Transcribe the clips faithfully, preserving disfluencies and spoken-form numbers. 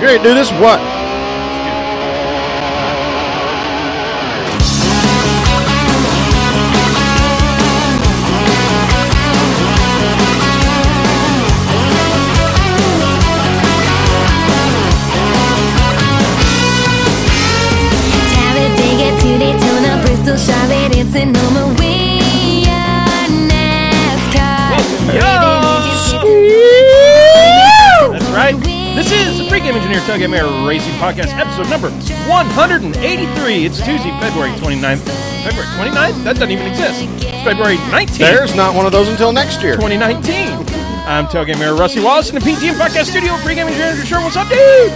You ready to do this? What? This is the Pre-Game Engineer Tailgate Mayor Racing Podcast, episode number one eighty-three. It's Tuesday, February twenty-ninth. February twenty-ninth? That doesn't even exist. It's February nineteenth. There's not one of those until next year. twenty nineteen. I'm Tailgate Mayor Rusty Wallace in the P T M Podcast Studio. Pre-Game Engineer Sure, what's up, dude?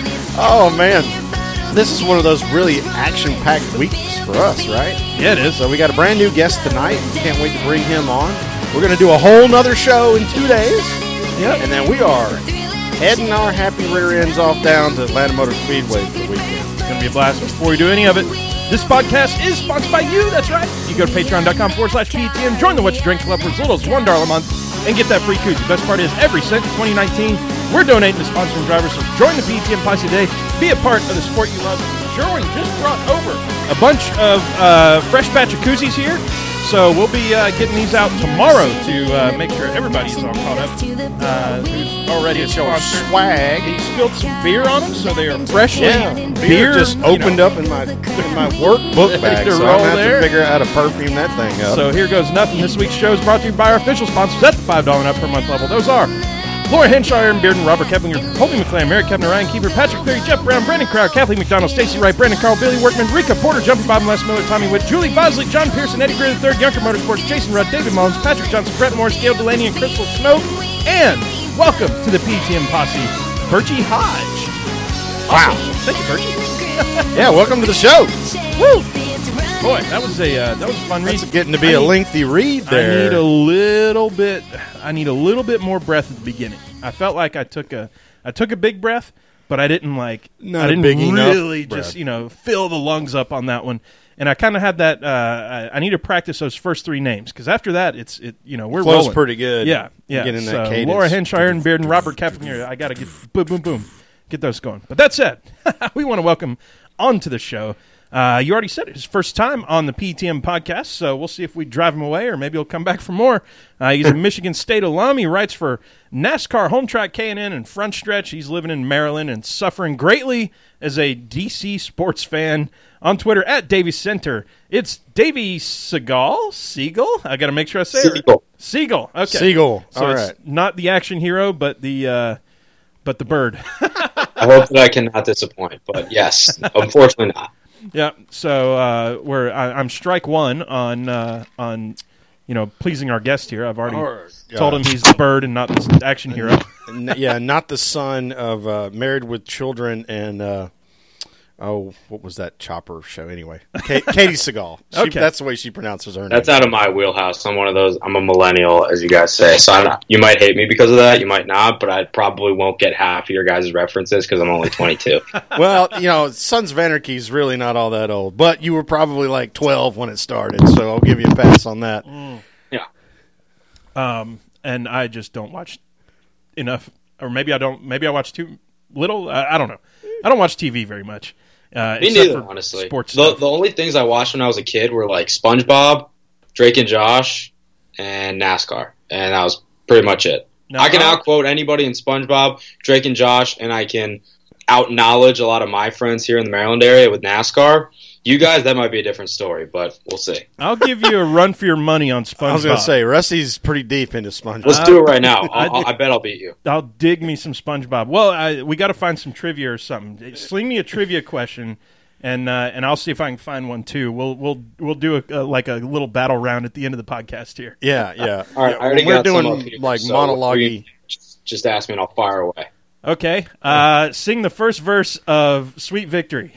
Oh, man. This is one of those really action-packed weeks for us, right? Yeah, it is. So we got a brand new guest tonight. Can't wait to bring him on. We're going to do a whole nother show in two days. Yep. And then we are heading our happy rear ends off down to Atlanta Motor Speedway for the weekend. It's going to be a blast. Before we do any of it, this podcast is sponsored by you. That's right. You go to patreon.com forward slash PTM, join the What You Drink Club for as little as one dollar a month, and get that free koozie. The best part is every cent in twenty nineteen, we're donating to sponsoring drivers. So join the P T M Posse today. Be a part of the sport you love. Sherwin just brought over a bunch of uh, fresh batch of koozies here. So we'll be uh, getting these out tomorrow to uh, make sure everybody is all caught up. Uh, there's already a sponsor. Swag. He spilled some beer on them, so they are freshly Yeah, beer, beer just you opened know. up in my in my workbook bag, To so roll I'm going to there. have to figure out how to perfume that thing up. So here goes nothing. This week's show is brought to you by our official sponsors at the five dollars and up per month level. Those are Laura Henshaw, Aaron Bearden, Robert Keplinger, Colby McClain, Mary Kepner, Ryan Keeper, Patrick Cleary, Jeff Brown, Brandon Crowd, Kathleen McDonald, Stacey Wright, Brandon Carl, Billy Workman, Rika Porter, Jumpy Bob, Les Miller, Tommy Witt, Julie Bosley, John Pearson, Eddie Greer the third, Yunker Motorsports, Jason Rudd, David Mullins, Patrick Johnson, Brett Morris, Gail Delaney, and Crystal Snow. And welcome to the P T M Posse, Birchie Hodge. Wow. Thank you, Birchie. Yeah, welcome to the show. Woo! Boy, that was a uh, that was a fun read. It's getting to be I a need- lengthy read there. I need a little bit. I need a little bit more breath at the beginning. I felt like I took a I took a big breath, but I didn't like. Not I a didn't big enough really breath. just you know fill the lungs up on that one. And I kind of had that. Uh, I, I need to practice those first three names because after that, it's it. You know, we're Flows rolling. pretty good. Yeah, yeah. Get in that so cadence. Laura Henshaw, Aaron Bearden, Robert Kaplinger. I got to get boom, boom, boom, get those going. But that said, we want to welcome onto the show. Uh, you already said it. His first time on the P T M podcast, so we'll see if we drive him away or maybe he'll come back for more. Uh, he's a Michigan State alum. He writes for NASCAR Home Track K and N and Front Stretch. He's living in Maryland and suffering greatly as a D C sports fan. On Twitter, at Davey Center, it's Davey Seagal? Siegel? I got to make sure I say it. Siegel. Siegel. Okay. Siegel. So All it's right. not the action hero, but the uh, but the bird. I hope that I cannot disappoint, but yes, unfortunately not. Yeah, so uh, we're I, I'm strike one on uh, on you know pleasing our guest here. I've already Or, told uh, him he's the bird and not the action hero. N- yeah, not the son of uh, Married with Children and uh, oh, what was that Chopper show anyway? Ka- Katie Seagal. She, Okay. That's the way she pronounces her name. That's out of my wheelhouse. I'm one of those. I'm a millennial, as you guys say. So I'm not, you might hate me because of that. You might not, but I probably won't get half of your guys' references because I'm only twenty-two. Well, you know, Sons of Anarchy is really not all that old, but you were probably like twelve when it started, so I'll give you a pass on that. Yeah. Um, and I just don't watch enough, or maybe I don't. Maybe I watch too little. I, I don't know. I don't watch T V very much. Uh, Me except neither, for honestly. Sports The, stuff. the only things I watched when I was a kid were like SpongeBob, Drake and Josh, and NASCAR, and that was pretty much it. No, I can I- outquote anybody in SpongeBob, Drake and Josh, and I can out-knowledge a lot of my friends here in the Maryland area with NASCAR. You guys, that might be a different story, but we'll see. I'll give you a run for your money on SpongeBob. I was going to say, Rusty's pretty deep into SpongeBob. Let's do it right now. I I'll, I'll, did- I bet I'll beat you. I'll dig me some SpongeBob. Well, I, we got to find some trivia or something. Sling me a trivia question, and uh, and I'll see if I can find one too. We'll we'll we'll do a, a, like a little battle round at the end of the podcast here. Yeah, yeah. All right, Yeah, I already we're got some doing up here, like so monologue-y. just, just ask me and I'll fire away. Okay, uh, sing the first verse of "Sweet Victory."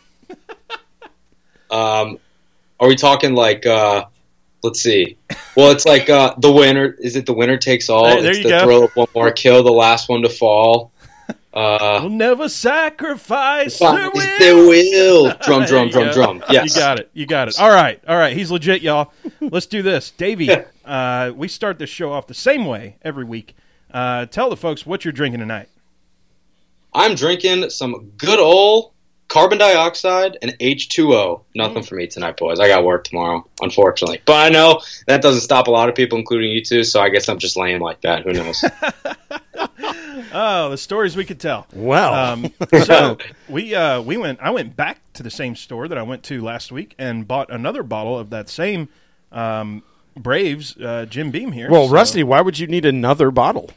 Um, are we talking like? Uh, let's see. Well, it's like uh, the winner. Is it the winner takes all? There- there it's you the go. thrill of one more kill, the last one to fall. Uh, We'll never sacrifice Fine, the it's will. the will. Drum, There drum, you drum, go. drum. Yes. You got it. You got it. All right. All right. He's legit, y'all. Let's do this. Davey, uh, we start this show off the same way every week. Uh, tell the folks what you're drinking tonight. I'm drinking some good old carbon dioxide and H two O. Nothing for me tonight, boys. I got work tomorrow, unfortunately. But I know that doesn't stop a lot of people, including you two, so I guess I'm just lame like that. Who knows? Oh, the stories we could tell. Wow. Um, so we uh, we went. I went back to the same store that I went to last week and bought another bottle of that same um, Braves uh, Jim Beam here. Well, so Rusty, why would you need another bottle?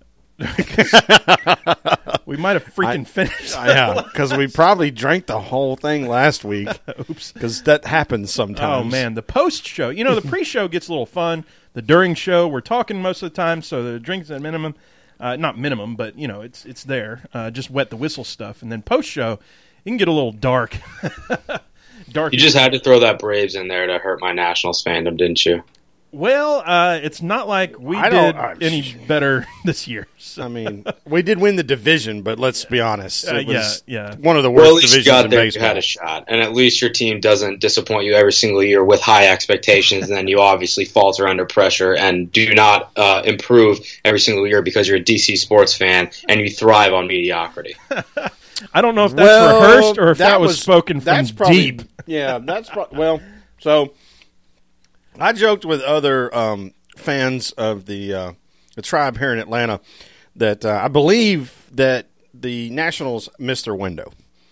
we might have freaking I- finished. Yeah, because we probably drank the whole thing last week. Oops. Because that happens Oh sometimes. man, the post show. You know, the pre show gets a little fun. The during show, we're talking most of the time, so the drinks at minimum. Uh, not minimum, but you know, it's it's there. Uh, just wet the whistle stuff, and then post show, it can get a little dark. dark. You just had to throw that Braves in there to hurt my Nationals fandom, didn't you? Well, uh, it's not like we I did don't- uh, any better this year. So, I mean, we did win the division, but let's be honest. It Uh, yeah, was yeah. one of the Well, at worst least you divisions got in there. baseball. You had a shot, and at least your team doesn't disappoint you every single year with high expectations. And then you obviously falter under pressure and do not uh, improve every single year because you're a D C sports fan and you thrive on mediocrity. I don't know if that's Well, rehearsed or if that, was, spoken from that's probably, deep. Yeah, that's pro- well. So I joked with other um, fans of the uh, the tribe here in Atlanta that uh, I believe that the Nationals missed their window,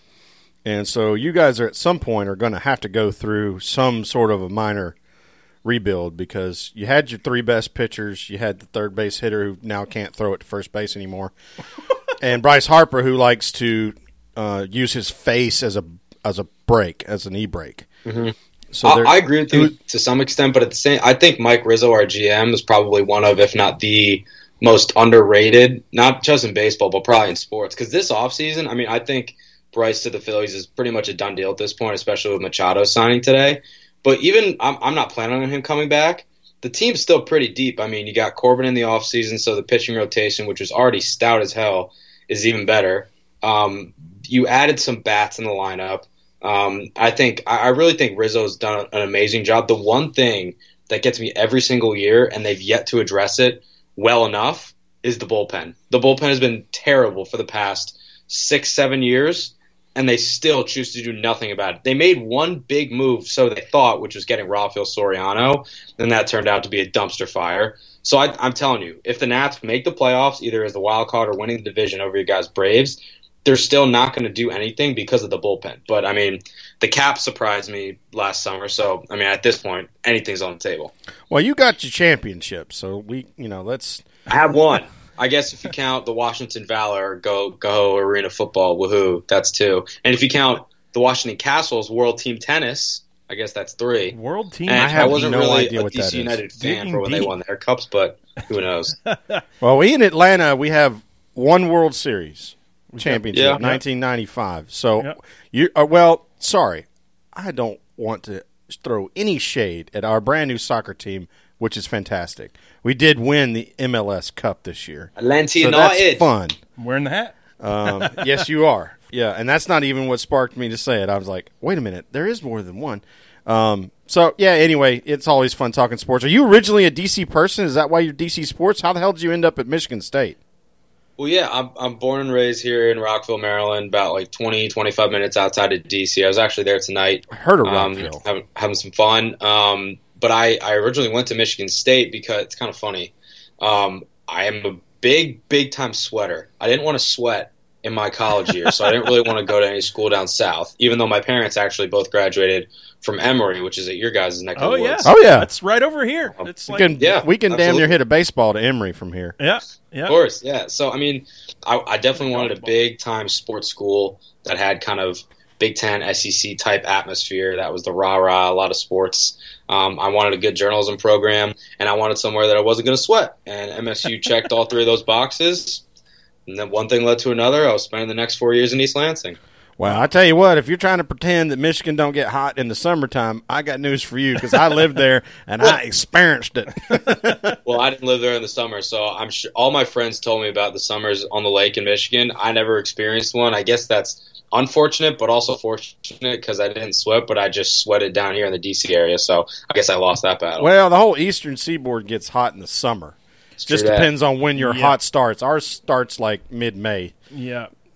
and so you guys are at some point are going to have to go through some sort of a minor rebuild because you had your three best pitchers, you had the third base hitter who now can't throw it to first base anymore, and Bryce Harper who likes to uh, use his face as a as a brake, as an e-brake. Mm-hmm. So I, there- I agree with you it- to some extent, but at the same, I think Mike Rizzo, our G M, is probably one of, if not the most underrated, not just in baseball, but probably in sports. Because this offseason, I mean, I think Bryce to the Phillies is pretty much a done deal at this point, especially with Machado signing today. But even, I'm, I'm not planning on him coming back. The team's still pretty deep. I mean, you got Corbin in the offseason, so the pitching rotation, which was already stout as hell, is even better. Um, you added some bats in the lineup. Um, I think I really think Rizzo's done an amazing job. The one thing that gets me every single year, and they've yet to address it well enough, is the bullpen. The bullpen has been terrible for the past six, seven years, and they still choose to do nothing about it. They made one big move, so they thought, which was getting Rafael Soriano, and that turned out to be a dumpster fire. So I, I'm telling you, if the Nats make the playoffs, either as the wild card or winning the division over you guys Braves, they're still not going to do anything because of the bullpen. But, I mean, the cap surprised me last summer. So, I mean, at this point, anything's on the table. well, you got your championship, so we, you know, let's. I have one. I guess if you count the Washington Valor, go go Arena Football, woohoo, that's two. And if you count the Washington Castles World Team Tennis, I guess that's three. World team. And I I, have wasn't no really idea a what D that C is. United fan Digging for when deep. they won their cups, but who knows? Well, we in Atlanta, we have one World Series championship, Yeah. nineteen ninety-five. So Yep. you, uh, well, sorry, I don't want to throw any shade at our brand new soccer team, which is fantastic. We did win the M L S Cup this year, Atlanta so that's United. fun. I'm wearing the hat. Um, yes, you are. Yeah, and that's not even what sparked me to say it. I was like, wait a minute, there is more than one. Um, so, yeah, anyway, it's always fun talking sports. Are you originally a D C person? Is that why you're D C Sports? How the hell did you end up at Michigan State? Well, yeah, I'm I'm born and raised here in Rockville, Maryland, about like twenty, twenty-five minutes outside of D C. I was actually there tonight. I heard of um, Rockville. having, having some fun. Um, but I, I originally went to Michigan State because it's kind of funny. Um, I am a big, big time sweater. I didn't want to sweat in my college years, so I didn't really want to go to any school down south, even though my parents actually both graduated from Emory, which is at your guys' neck of Oh the yeah. woods. Oh, yeah. That's right over here. It's We like can, yeah, we can damn near absolutely. hit a baseball to Emory from here. yeah, yeah. Of course, yeah. So, I mean, I, I definitely wanted a big-time sports school that had kind of Big Ten, S E C type atmosphere. That was the rah-rah, a lot of sports. Um, I wanted a good journalism program, and I wanted somewhere that I wasn't going to sweat. And M S U checked all three of those boxes. And then one thing led to another. I was spending the next four years in East Lansing. Well, I tell you what, if you're trying to pretend that Michigan don't get hot in the summertime, I got news for you because I lived there and I experienced it. Well, I didn't live there in the summer, so I'm sure all my friends told me about the summers on the lake in Michigan. I never experienced one. I guess that's unfortunate, but also fortunate because I didn't sweat, but I just sweated down here in the D C area, so I guess I lost that battle. Well, the whole eastern seaboard gets hot in the summer. It's Just true that. depends on when your Yeah. hot starts. Ours starts like mid-May. Yeah.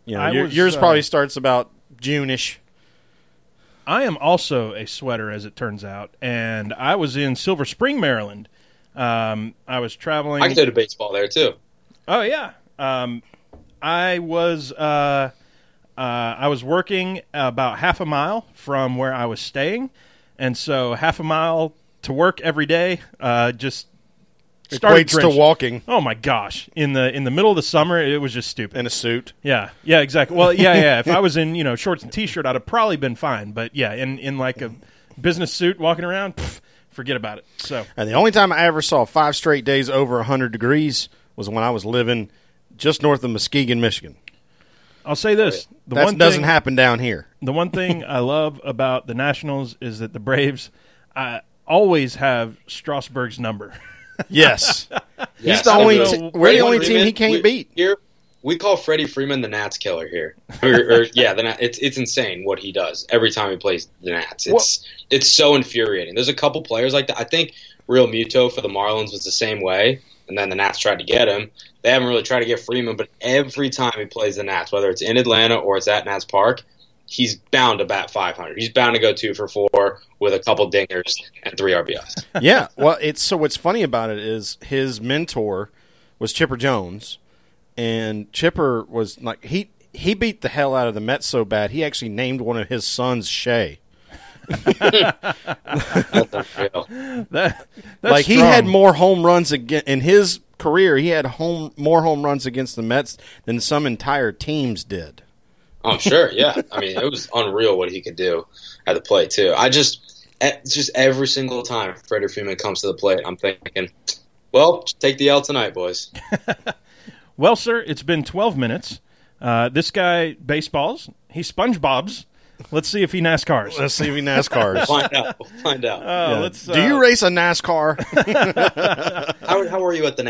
You know, I your, was, yours uh, probably starts about June-ish. I am also a sweater, as it turns out, and I was in Silver Spring, Maryland. Um, I was traveling. I can do the baseball there too. Oh yeah, um, I was uh, uh, I was working about half a mile from where I was staying, and so half a mile to work every day. Uh, just started Equates to drenching. walking Oh my gosh! In the in the middle of the summer, it was just stupid. in a suit. Yeah, yeah, exactly. Well, yeah, yeah. If I was in, you know, shorts and t-shirt, I'd have probably been fine. But yeah, in, in like a business suit walking around, pff, forget about it. So And the only time I ever saw five straight days over one hundred degrees was when I was living just north of Muskegon, Michigan. I'll say this: the That one doesn't thing, happen down here. the one thing I love about the Nationals is that the Braves uh, always have Strasburg's number. Yes. Yes, He's the I don't only know. t- we're the Freddie only team Freeman, he can't we, beat. Here, we call Freddie Freeman the Nats killer here. Or, or yeah, the Nat, it's it's insane what he does every time he plays the Nats. It's Well- it's so infuriating. There's a couple players like that. I think Real Muto for the Marlins was the same way, and then the Nats tried to get him. They haven't really tried to get Freeman, but every time he plays the Nats, whether it's in Atlanta or it's at Nats Park, he's bound to bat five hundred. He's bound to go two for four with a couple dingers and three R B Is. Yeah. Well, it's so what's funny about it is his mentor was Chipper Jones, and Chipper was like he he beat the hell out of the Mets so bad he actually named one of his sons Shea. That's unreal. That, that's Like he strong. had more home runs again in his career. He had home more home runs against the Mets than some entire teams did. I'm sure, yeah. I mean, it was unreal what he could do at the plate too. I just, it's just every single time Freddie Freeman comes to the plate, I'm thinking, well, just take the L tonight, boys. Well, sir, it's been twelve minutes. Uh, this guy baseballs. He SpongeBob's. Let's see if he NASCARs. Let's see if he NASCARs. Find out. We'll find out. Uh, Yeah. let's, Do you uh, race a NASCAR? how, how are you at the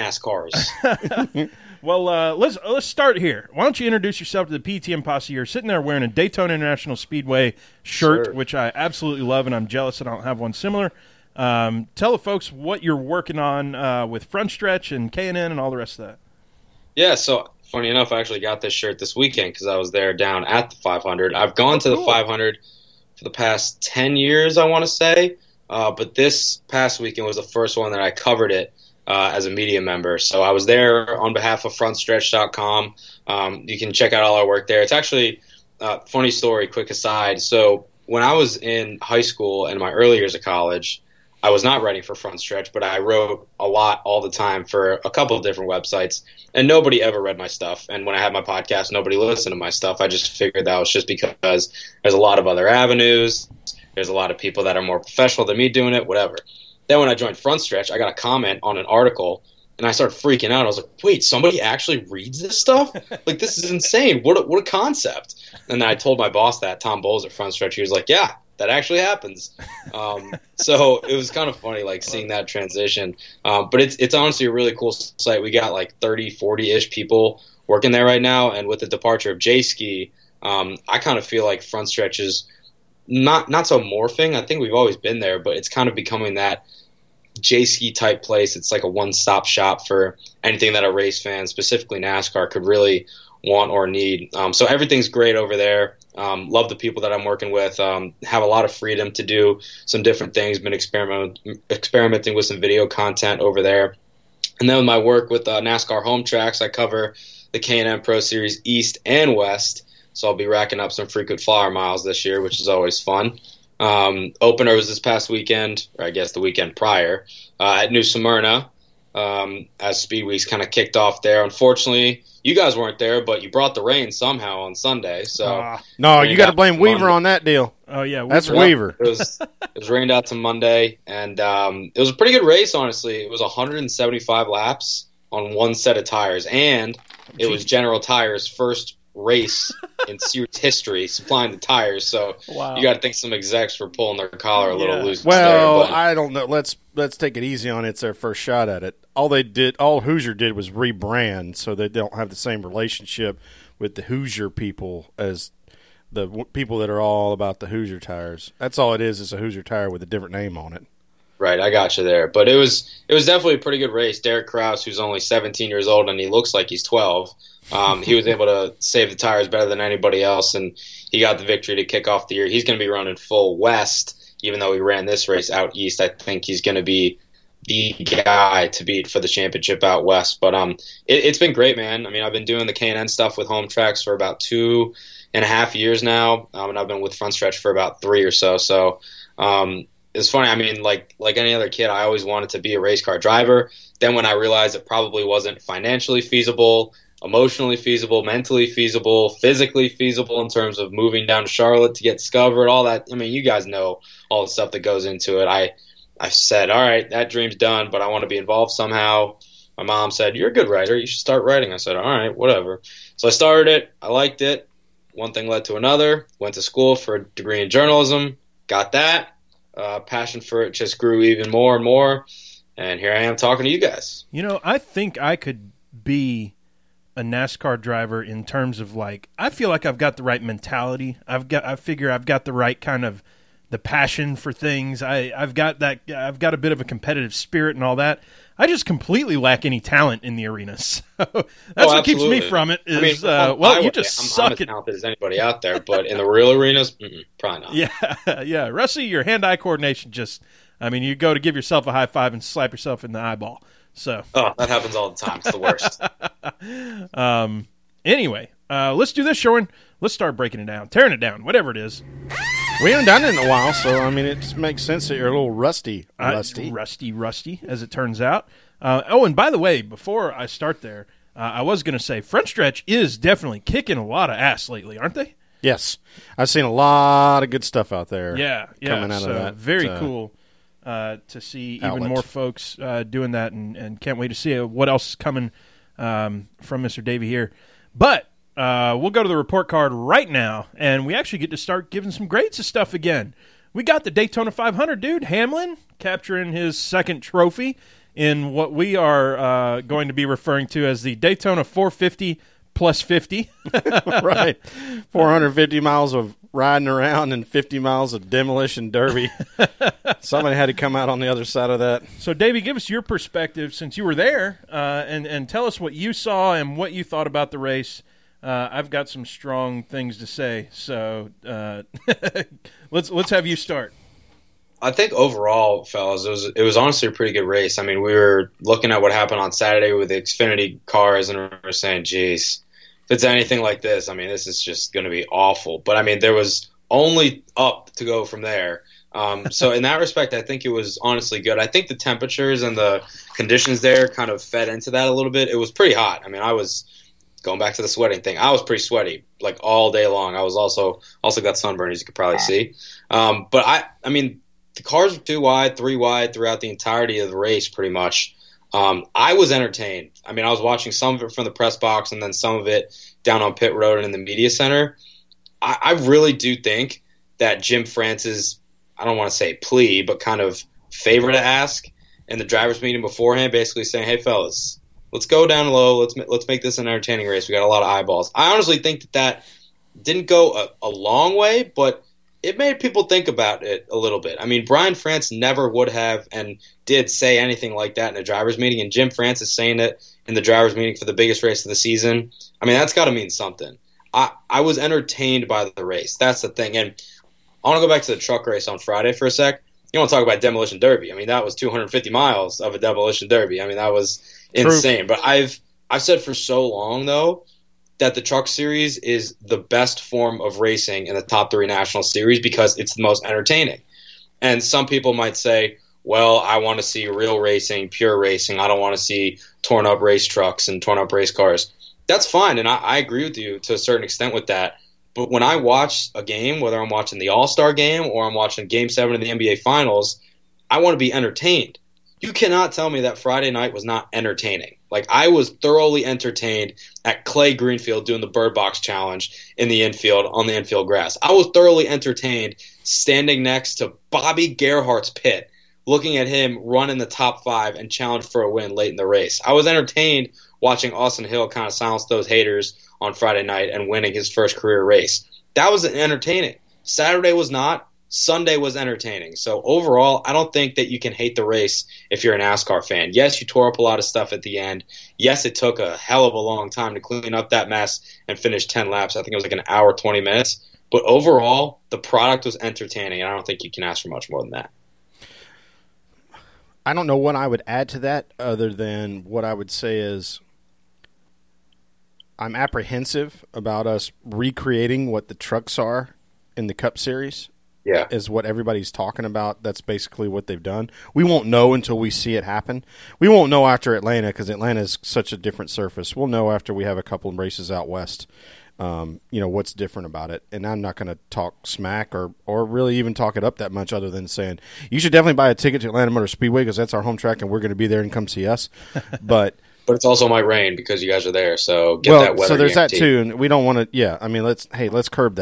NASCARs? Well, uh, let's let's start here. Why don't you introduce yourself to the P T M posse? You're sitting there wearing a Daytona International Speedway shirt, Sure. which I absolutely love, and I'm jealous that I don't have one similar. Um, tell the folks what you're working on uh, with Front Stretch and K and N and all the rest of that. Yeah, so funny enough, I actually got this shirt this weekend because I was there down at the five hundred. I've gone to the cool. five hundred for the past ten years, I want to say, uh, but this past weekend was the first one that I covered it uh, as a media member. So I was there on behalf of front stretch dot com. Um, you can check out all our work there. It's actually uh, funny story, quick aside. So when I was in high school and in my early years of college, I was not writing for Front Stretch, but I wrote a lot all the time for a couple of different websites, and nobody ever read my stuff. And when I had my podcast, nobody listened to my stuff. I just figured that was just because there's a lot of other avenues. There's a lot of people that are more professional than me doing it, whatever. Then when I joined Front Stretch, I got a comment on an article, and I started freaking out. I was like, wait, somebody actually reads this stuff? Like, this is insane. What a, what a concept. And then I told my boss that, Tom Bowles at Front Stretch. He was like, yeah, that actually happens. Um, so it was kind of funny, like, seeing that transition. Um, but it's it's honestly a really cool site. We got like thirty, forty-ish people working there right now. And with the departure of J-Ski, um, I kind of feel like Front Stretch is not, not so morphing. I think we've always been there, but it's kind of becoming that J-Ski type place. It's like a one-stop shop for anything that a race fan, specifically NASCAR, could really want or need. Um, so everything's great over there. Um, love the people that I'm working with. Um, have a lot of freedom to do some different things. Been experiment, experimenting with some video content over there. And then with my work with uh, NASCAR Home Tracks, I cover the K and N Pro Series East and West. So I'll be racking up some frequent flyer miles this year, which is always fun. Um, opener was this past weekend, or I guess the weekend prior, uh, at New Smyrna, um, as Speed Weeks kind of kicked off there. Unfortunately, you guys weren't there, but you brought the rain somehow on Sunday. So Ah. No, Rained you got to out blame Weaver Monday. on that deal. Oh yeah, we That's were- Weaver. It was it was rained out to Monday, and um, it was a pretty good race. Honestly, it was one hundred seventy-five laps on one set of tires, and it was Jeez. General Tires' first race in series history supplying the tires. So Wow. you got to think some execs were pulling their collar a little Yeah. loose. Well, there, but I don't know. Let's let's take it easy on it. It's their first shot at it. All they did, all Hoosier did, was rebrand, so they don't have the same relationship with the Hoosier people as the w- people that are all about the Hoosier tires. That's all it is. Is a Hoosier tire with a different name on it. Right, I got you there. But it was it was definitely a pretty good race. Derek Kraus, who's only seventeen years old and he looks like he's twelve, um, he was able to save the tires better than anybody else, and he got the victory to kick off the year. He's going to be running full west, even though he ran this race out east. I think he's going to be the guy to beat for the championship out west. But um, it, it's been great, man. I mean, I've been doing the K and N stuff with Home Tracks for about two and a half years now, um, and I've been with Front Stretch for about three or so. So um, it's funny. I mean, like like any other kid, I always wanted to be a race car driver. Then when I realized it probably wasn't financially feasible, emotionally feasible, mentally feasible, physically feasible in terms of moving down to Charlotte to get discovered, all that. I mean, you guys know all the stuff that goes into it. I I said, all right, that dream's done, but I want to be involved somehow. My mom said, you're a good writer. You should start writing. I said, all right, whatever. So I started it. I liked it. One thing led to another. Went to school for a degree in journalism. Got that. Uh, passion for it just grew even more and more. And here I am talking to you guys. You know, I think I could be a NASCAR driver in terms of, like, I feel like I've got the right mentality. I've got, I figure I've got the right kind of the passion for things. I, I've got that. I've got a bit of a competitive spirit and all that. I just completely lack any talent in the arena. So that's oh, what keeps me from it. Is I mean, uh, well, I, you just I'm, suck I'm as at talented as anybody out there, but in the real arenas, probably not. Yeah, yeah. Rusty, your hand-eye coordination just. I mean, you go to give yourself a high five and slap yourself in the eyeball. So oh, that happens all the time. It's the worst. um. Anyway, uh, let's do this, Shorin. Let's start breaking it down, tearing it down, whatever it is. We haven't done it in a while, so, I mean, it just makes sense that you're a little rusty. Rusty. Uh, rusty, rusty, as it turns out. Uh, oh, and by the way, before I start there, uh, I was going to say Front Stretch is definitely kicking a lot of ass lately, aren't they? Yes. I've seen a lot of good stuff out there. Yeah, yeah. Coming out so of that. Very uh, cool uh, to see outlet. even more folks uh, doing that, and, and can't wait to see what else is coming um, from Mister Davey here. But uh, we'll go to the report card right now, and we actually get to start giving some grades of stuff again. We got the Daytona five hundred, dude. Hamlin capturing his second trophy in what we are uh, going to be referring to as the Daytona four fifty plus fifty. Right. four hundred fifty miles of riding around and fifty miles of demolition derby. Somebody had to come out on the other side of that. So, Davey, give us your perspective since you were there, uh, and, and tell us what you saw and what you thought about the race. Uh, I've got some strong things to say, so uh, let's let's have you start. I think overall, fellas, it was it was honestly a pretty good race. I mean, we were looking at what happened on Saturday with the Xfinity cars, and we were saying, geez, if it's anything like this, I mean, this is just going to be awful. But, I mean, there was only up to go from there. Um, so, in that respect, I think it was honestly good. I think the temperatures and the conditions there kind of fed into that a little bit. It was pretty hot. I mean, I was going back to the sweating thing. I was pretty sweaty, like, all day long. I was also also got sunburn, as you could probably see. Um, but, I, I mean, the cars were two wide, three wide throughout the entirety of the race, pretty much. Um, I was entertained. I mean, I was watching some of it from the press box and then some of it down on pit road and in the media center. I, I really do think that Jim France's, I don't want to say plea, but kind of favor to ask in the driver's meeting beforehand, basically saying, hey, fellas, let's go down low. Let's let's make this an entertaining race. We got a lot of eyeballs. I honestly think that that didn't go a, a long way, but it made people think about it a little bit. I mean, Brian France never would have and did say anything like that in a driver's meeting, and Jim France is saying it in the driver's meeting for the biggest race of the season. I mean, that's got to mean something. I, I was entertained by the race. That's the thing. And I want to go back to the truck race on Friday for a sec. You want to talk about Demolition Derby. I mean, that was two hundred fifty miles of a Demolition Derby. I mean, that was insane. True. But I've I've said for so long, though, that the Truck Series is the best form of racing in the top three national series because it's the most entertaining. And some people might say, well, I want to see real racing, pure racing. I don't want to see torn up race trucks and torn up race cars. That's fine, and I, I agree with you to a certain extent with that. But when I watch a game, whether I'm watching the All-Star game or I'm watching Game seven of the N B A Finals, I want to be entertained. You cannot tell me that Friday night was not entertaining. Like, I was thoroughly entertained at Clay Greenfield doing the Bird Box Challenge in the infield, on the infield grass. I was thoroughly entertained standing next to Bobby Gerhart's pit, looking at him run in the top five and challenge for a win late in the race. I was entertained watching Austin Hill kind of silence those haters on Friday night and winning his first career race. That was entertaining. Saturday was not. Sunday was entertaining. So overall, I don't think that you can hate the race if you're a NASCAR fan. Yes, you tore up a lot of stuff at the end. Yes, it took a hell of a long time to clean up that mess and finish ten laps. I think it was like an hour, twenty minutes. But overall, the product was entertaining, and I don't think you can ask for much more than that. I don't know what I would add to that other than what I would say is I'm apprehensive about us recreating what the trucks are in the Cup Series. Yeah. Is what everybody's talking about. That's basically what they've done. We won't know until we see it happen. We won't know after Atlanta because Atlanta is such a different surface. We'll know after we have a couple of races out west, um, you know, what's different about it. And I'm not going to talk smack or, or really even talk it up that much other than saying you should definitely buy a ticket to Atlanta Motor Speedway because that's our home track and we're going to be there and come see us. But But it's also might rain because you guys are there, so get well, that weather so there's guarantee. that too, and we don't want to. Yeah, I mean, let's hey, let's curb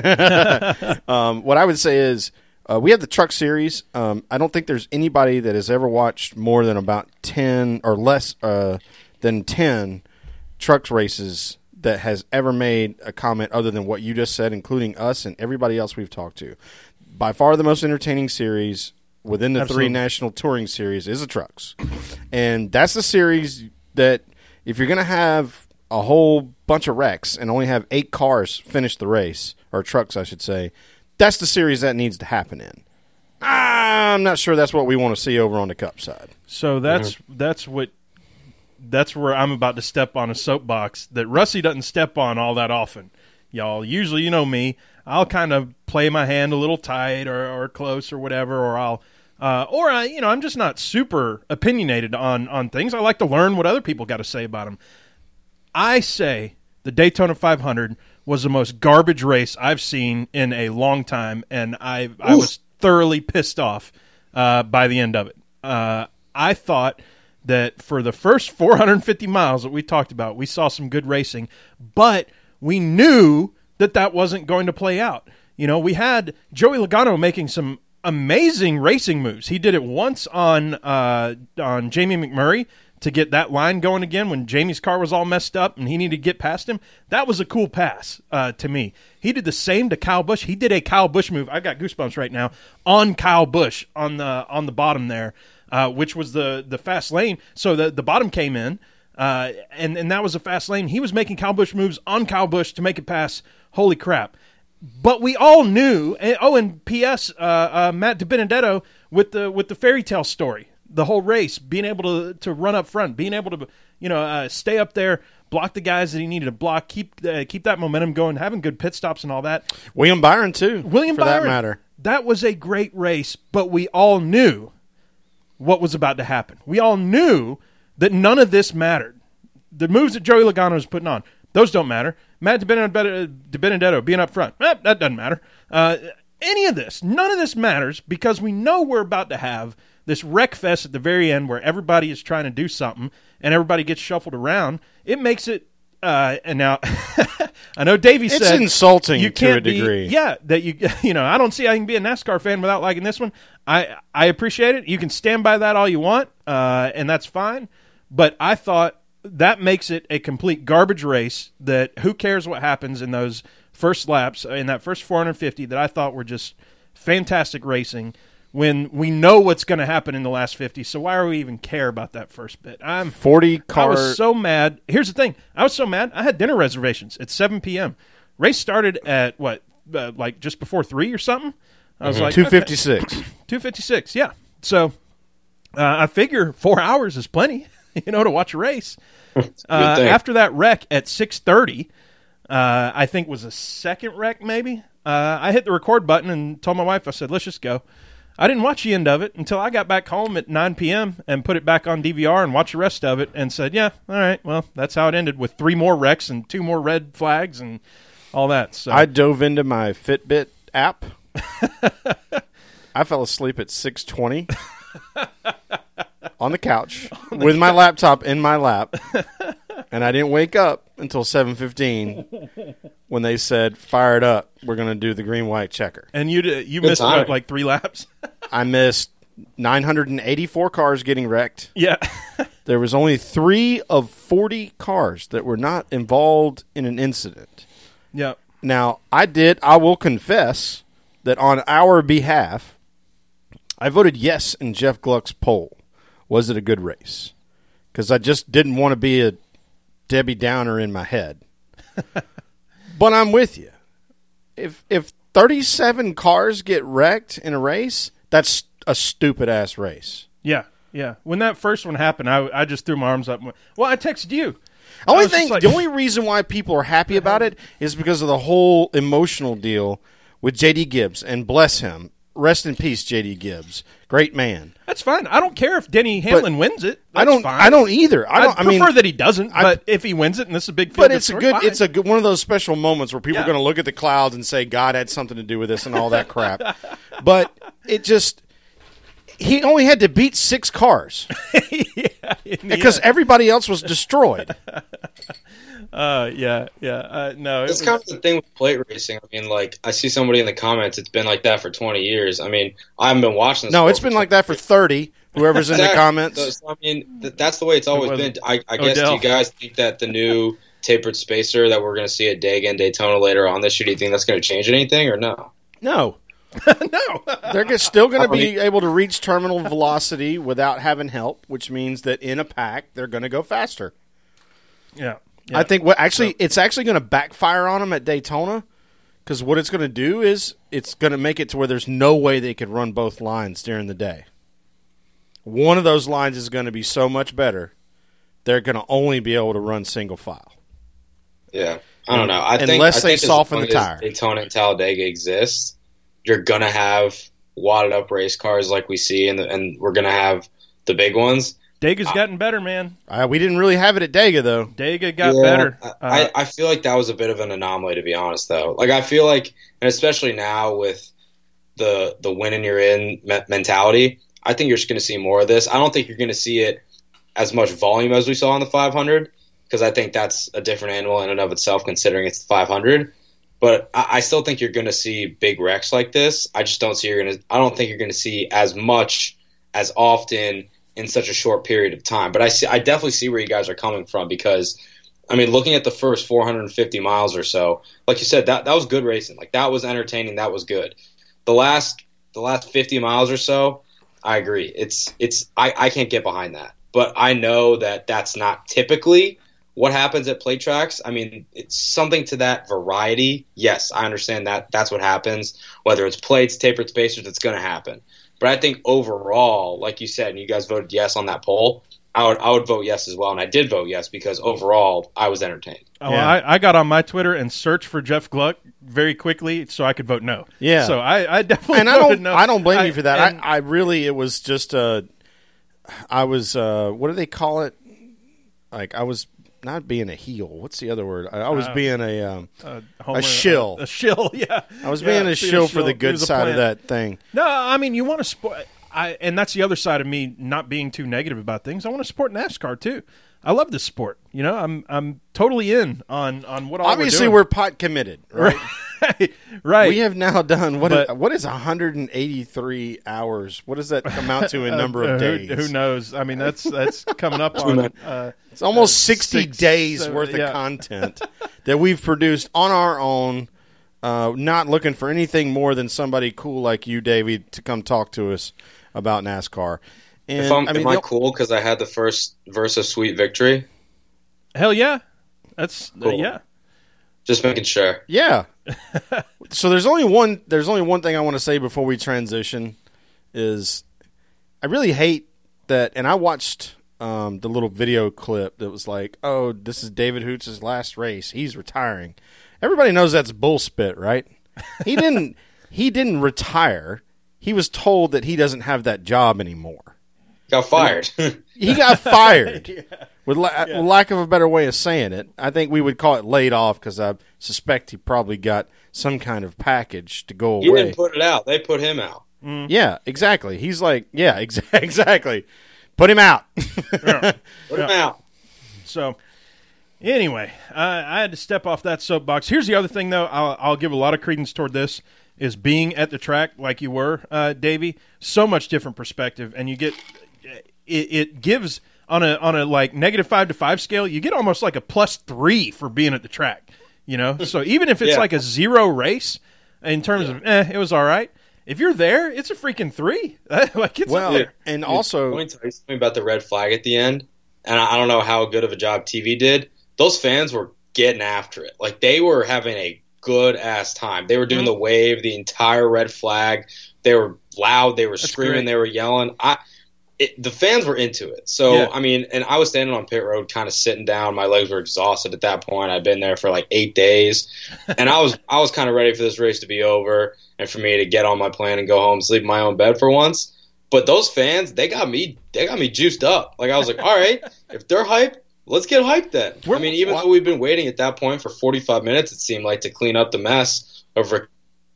that. um, what I would say is uh, we have the Truck Series. Um, I don't think there's anybody that has ever watched more than about ten or less uh, than ten truck races that has ever made a comment other than what you just said, including us and everybody else we've talked to. By far, the most entertaining series within the Absolutely. three national touring series is the trucks, and that's the series that if you're going to have a whole bunch of wrecks and only have eight cars finish the race, or trucks, I should say, that's the series that needs to happen in. I'm not sure that's what we want to see over on the Cup side. So that's Mm-hmm. that's what that's where I'm about to step on a soapbox that Rusty doesn't step on all that often. Y'all, usually, you know me, I'll kind of play my hand a little tight or, or close or whatever, or I'll Uh, or, I, you know, I'm just not super opinionated on, on things. I like to learn what other people got to say about them. I say the Daytona five hundred was the most garbage race I've seen in a long time, and I I was thoroughly pissed off uh, by the end of it. Uh, I thought that for the first four hundred fifty miles that we talked about, we saw some good racing, but we knew that that wasn't going to play out. You know, we had Joey Logano making some amazing racing moves. He did it once on uh, on Jamie McMurray to get that line going again when Jamie's car was all messed up and he needed to get past him. That was a cool pass uh, to me. He did the same to Kyle Busch. He did a Kyle Busch move. I got goosebumps right now on Kyle Busch on the on the bottom there, uh, which was the the fast lane. So the the bottom came in, uh, and and that was a fast lane. He was making Kyle Busch moves on Kyle Busch to make it pass. Holy crap! But we all knew. And, oh, and P S. Uh, uh, Matt DiBenedetto with the with the fairy tale story, the whole race, being able to to run up front, being able to you know uh, stay up there, block the guys that he needed to block, keep uh, keep that momentum going, having good pit stops and all that. William Byron, too, William for Byron, that matter. That was a great race, but we all knew what was about to happen. We all knew that none of this mattered. The moves that Joey Logano was putting on, those don't matter. Matt DiBenedetto being up front, eh, that doesn't matter. Uh, any of this, none of this matters because we know we're about to have this wreck fest at the very end where everybody is trying to do something and everybody gets shuffled around. It makes it, uh, and now I know Davey It's said insulting you to a can't be- degree. yeah, that you you know I don't see how you can be a NASCAR fan without liking this one. I I appreciate it. You can stand by that all you want, uh, and that's fine. But I thought that makes it a complete garbage race that who cares what happens in those first laps, in that first four hundred fifty that I thought were just fantastic racing when we know what's going to happen in the last fifty. So why are we even care about that first bit? I'm forty I car. was so mad. Here's the thing. I was so mad. I had dinner reservations at seven p.m. Race started at, what, uh, like just before three or something? I was like, two fifty-six. okay. two fifty-six, yeah. So uh, I figure four hours is plenty, you know, to watch a race. Uh, thing. after that wreck at six thirty, uh, I think was a second wreck maybe, uh, I hit the record button and told my wife, I said, let's just go. I didn't watch the end of it until I got back home at nine p.m. and put it back on D V R and watched the rest of it and said, yeah, all right, well, that's how it ended with three more wrecks and two more red flags and all that. So I dove into my Fitbit app. I fell asleep at six twenty on the couch on the with couch. my laptop in my lap, and I didn't wake up until seven fifteen when they said, fire it up, we're going to do the green-white checker. And you you Good missed time. what, like three laps? I missed nine hundred eighty-four cars getting wrecked. Yeah. There was only three of forty cars that were not involved in an incident. Yeah. Now, I did, I will confess that on our behalf, I voted yes in Jeff Gluck's poll. Was it a good race? Because I just didn't want to be a Debbie Downer in my head. But I'm with you. If if thirty-seven cars get wrecked in a race, that's a stupid-ass race. Yeah, yeah. When that first one happened, I, I just threw my arms up and went, well, I texted you. Only was thing, just like- the only reason why people are happy about it is because of the whole emotional deal with J D Gibbs, and bless him. Rest in peace, J D Gibbs. Great man. That's fine. I don't care if Denny Hamlin wins it. That's I don't. Fine. I don't either. I don't. I I mean, prefer that he doesn't. I- But if he wins it, and this is a big, but it's a good. fine. It's a good, one of those special moments where people Yeah. are going to look at the clouds and say God had something to do with this and all that crap. But it just. He only had to beat six cars yeah, in the because end. everybody else was destroyed. Uh, yeah, yeah. Uh, no, it It's was, kind of the thing with plate racing. I mean, like, I see somebody in the comments, it's been like that for twenty years. I mean, I haven't been watching this. No, sport it's for been like that for thirty. Whoever's in the Exactly. comments. So, so, I mean, th- that's the way it's always was been. I, I guess, do Odell. you guys think that the new tapered spacer that we're going to see at Dega and Daytona later on this year, do you think that's going to change anything or no? No. no. They're g- still going to I be mean- able to reach terminal velocity without having help, which means that in a pack they're going to go faster. yeah, yeah. I think what actually it's actually going to backfire on them at Daytona because what it's going to do is it's going to make it to where there's no way they could run both lines during the day. One of those lines is going to be so much better, they're going to only be able to run single file. Yeah. I don't know. I think, Unless I they think as soften long the as tire. Daytona and Talladega exist, you're going to have wadded up race cars like we see, and, the, and we're going to have the big ones. Dega's gotten better, man. Uh, we didn't really have it at Dega, though. Dega got Yeah, better. I, Uh, I, I feel like that was a bit of an anomaly, to be honest, though. Like, I feel like, and especially now with the the winning you're in me- mentality, I think you're just going to see more of this. I don't think you're going to see it as much volume as we saw in the five hundred, because I think that's a different animal in and of itself, considering it's the five hundred. But I, I still think you're going to see big wrecks like this. I just don't see you're going to. I don't think you're going to see as much as often in such a short period of time. But I see, I definitely see where you guys are coming from because, I mean, looking at the first four hundred fifty miles or so, like you said, that that was good racing. Like that was entertaining. That was good. The last the last fifty miles or so, I agree. It's it's I, I can't get behind that. But I know that that's not typically what happens at plate tracks. I mean, it's something to that variety. Yes, I understand that that's what happens. Whether it's plates, tapered spacers, it's going to happen. But I think overall, like you said, and you guys voted yes on that poll, I would I would vote yes as well, and I did vote yes because overall I was entertained. Oh, Yeah. I, I got on my Twitter and searched for Jeff Gluck very quickly so I could vote no. Yeah. So I, I definitely And I voted don't, no. I don't blame you for that. and- I, I really, it was just, uh, I was, uh, what do they call it? Like I was not being a heel. What's the other word? I, I was Uh, being a, um, uh, Homer- a shill. A, a shill, yeah. I was Yeah, being a being shill for the good Here's a side of plan. that thing. No, I mean you want to support. I and that's the other side of me not being too negative about things. I want to support NASCAR too. I love this sport. You know, I'm I'm totally in on on what all Obviously, we're we're pot committed, right? doing. right. We have now done what? Is, But- what is one hundred eighty-three hours? What does that come out to in number Uh, of who- days? Who, knows? I mean, that's that's coming up on. Uh, It's almost Uh, sixty six, days seven, worth yeah. of content that we've produced on our own, uh, not looking for anything more than somebody cool like you, Davey, to come talk to us about NASCAR. And If I'm, I mean, am I the- cool because I had the first verse of Sweet Victory? hell yeah, that's uh, Cool. yeah. Just making sure. yeah. So there's only one. There's only one thing I want to say before we transition. Is I really hate that, and I watched um, the little video clip that was like, "Oh, this is David Hoots' last race. He's retiring." Everybody knows that's bullspit, right? He didn't. He didn't retire. He was told that he doesn't have that job anymore. Got fired. He got fired. With la- lack of a better way of saying it, I think we would call it laid off because I suspect he probably got some kind of package to go He away. didn't put it out. They put him out. Yeah, exactly. He's like, yeah, ex- exactly. Put him out. Yeah. Put him Yeah. out. So, anyway, I, I had to step off that soapbox. Here's the other thing, though. I'll, I'll give a lot of credence toward this: is being at the track like you were, uh, Davey. So much different perspective, and you get it, it gives on a on a like negative five to five scale. You get almost like a plus three for being at the track. You know, so even if it's Yeah. like a zero race, in terms yeah. of eh, it was all right. If you're there, it's a freaking three. Like it's well, up there. And also, let me tell you something about the red flag at the end. And I don't know how good of a job T V did. Those fans were getting after it. Like they were having a good ass time. They were doing mm-hmm. the wave, the entire red flag. They were loud. They were That's screaming. Great. They were yelling. I. It, the fans were into it. So, yeah. I mean, and I was standing on pit road kind of sitting down. My legs were exhausted at that point. I'd been there for like eight days. And I was I was kind of ready for this race to be over and for me to get on my plane and go home, sleep in my own bed for once. But those fans, they got me they got me juiced up. Like, I was like, all right, if they're hyped, let's get hyped then. We're, I mean, even what? though we've been waiting at that point for forty-five minutes, it seemed like, to clean up the mess of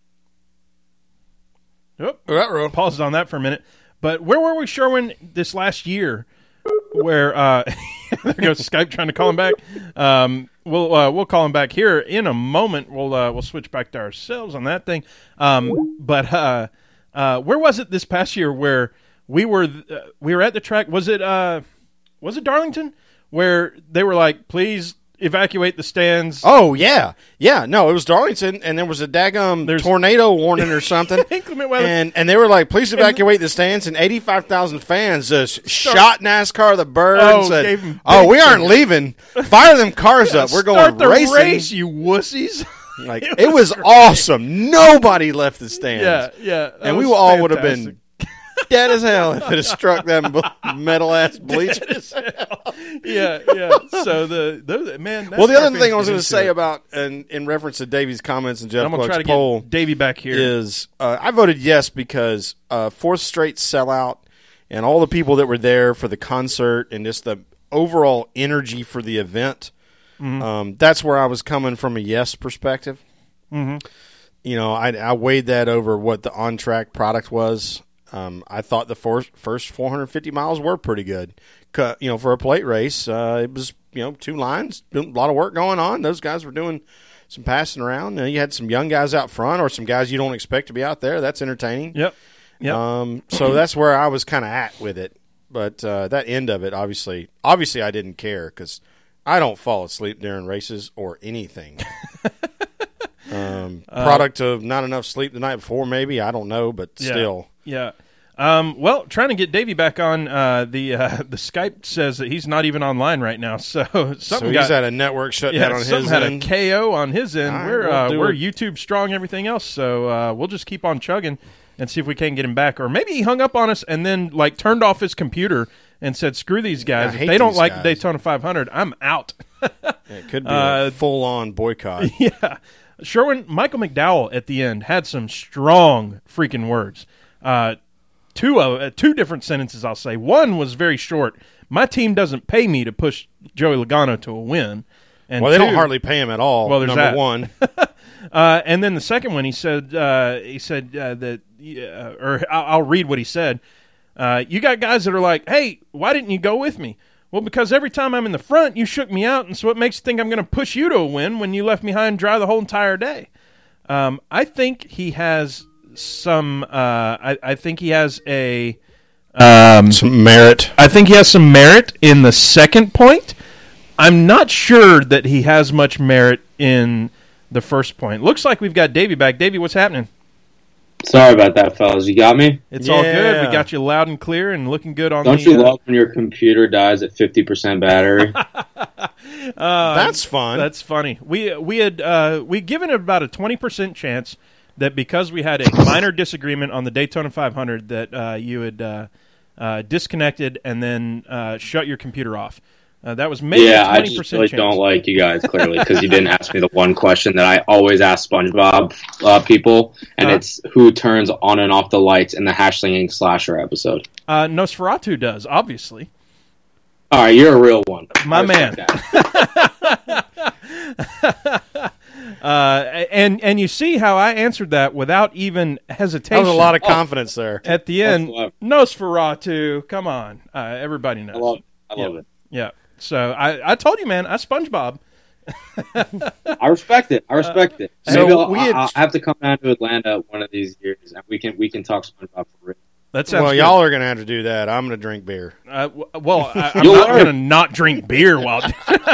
Oh, pause on that for a minute. But where were we, Sherwin, this last year? Where uh, there goes Skype trying to call him back. Um, we'll uh, we'll call him back here in a moment. We'll uh, we'll switch back to ourselves on that thing. Um, but uh, uh, where was it this past year where we were uh, we were at the track? Was it uh, was it Darlington where they were like, please evacuate the stands? Oh, yeah. Yeah, no, it was Darlington, and there was a daggum There's, tornado warning or something. Inclement weather. And, and they were like, please evacuate and, the stands, and eighty-five thousand fans just start, shot NASCAR the bird oh, and said, oh, we aren't leaving. Fire them cars yeah, up. We're going the racing. Race, you wussies. Like, it was, it was awesome. Nobody left the stands. Yeah, yeah. And we all would have been dead as hell if it had struck them metal ass bleachers. yeah, yeah. So the, the man. Well, the other thing I was going to say it. about, and in reference to Davey's comments and Jeff I'm gonna Clark's try to poll, get Davey back here is uh, I voted yes because uh, fourth straight sellout and all the people that were there for the concert and just the overall energy for the event. Mm-hmm. Um, that's where I was coming from a yes perspective. Mm-hmm. You know, I, I weighed that over what the on track product was. Um, I thought the first, first four hundred fifty miles were pretty good. You know, for a plate race, uh, it was, you know, two lines, a lot of work going on. Those guys were doing some passing around. You know, you had some young guys out front or some guys you don't expect to be out there. That's entertaining. Yep. Yep. Um, so that's where I was kind of at with it. But uh, that end of it, obviously, obviously I didn't care because I don't fall asleep during races or anything. um, uh, product of not enough sleep the night before, maybe. I don't know, but yeah, still. Yeah. Um, well, trying to get Davey back on, uh, the uh, the Skype says that he's not even online right now. So something so he's got, had a network shut yeah, down on something his had end. a K O on his end. Right, we're we'll uh, we're it. YouTube strong, everything else. So uh, we'll just keep on chugging and see if we can get him back. Or maybe he hung up on us and then like turned off his computer and said, "Screw these guys! I If they don't like guys. the Daytona five hundred, I'm out." It could be uh, a full-on boycott. Yeah. Sherwin, Michael McDowell at the end had some strong freaking words. Uh, two of uh, two different sentences, I'll say. One was very short. My team doesn't pay me to push Joey Logano to a win. And well, they two, don't hardly pay him at all. Well, there's number that. one. uh, and then the second one, he said, uh, he said uh, that, uh, or I'll, I'll read what he said. Uh, you got guys that are like, "Hey, why didn't you go with me?" Well, because every time I'm in the front, you shook me out, and so what makes you think I'm going to push you to a win when you left me high and dry the whole entire day? Um, I think he has some. Uh, I, I think he has a um, some merit. I think he has some merit in the second point. I'm not sure that he has much merit in the first point. Looks like we've got Davey back. Davey, what's happening? Sorry about that, fellas. You got me? It's yeah. all good. We got you loud and clear and looking good on Don't the... Don't you uh, love when your computer dies at fifty percent battery? uh, That's fun. That's funny. We we had uh, we given it about a twenty percent chance that because we had a minor disagreement on the Daytona five hundred that uh, you had uh, uh, disconnected and then uh, shut your computer off. Uh, that was maybe yeah, a twenty percent I just really chance. don't like you guys, clearly, because you didn't ask me the one question that I always ask SpongeBob uh, people, and uh, it's who turns on and off the lights in the Hashling Slasher episode. Uh, Nosferatu does, obviously. All right, you're a real one. My man. uh, and and you see how I answered that without even hesitation. That was a lot of confidence oh. there. At the end, Nosferatu, come on. Uh, everybody knows. I love it. I love yeah. it. Yeah. So I, I told you, man, I SpongeBob. I respect it. I respect uh, it. So Maybe I'll, we had... I'll have to come down to Atlanta one of these years, and we can we can talk SpongeBob for real. That sounds well, good. y'all are going to have to do that. I'm going to drink beer. Uh, w- well, I, I'm You'll not learn. going to not drink beer while.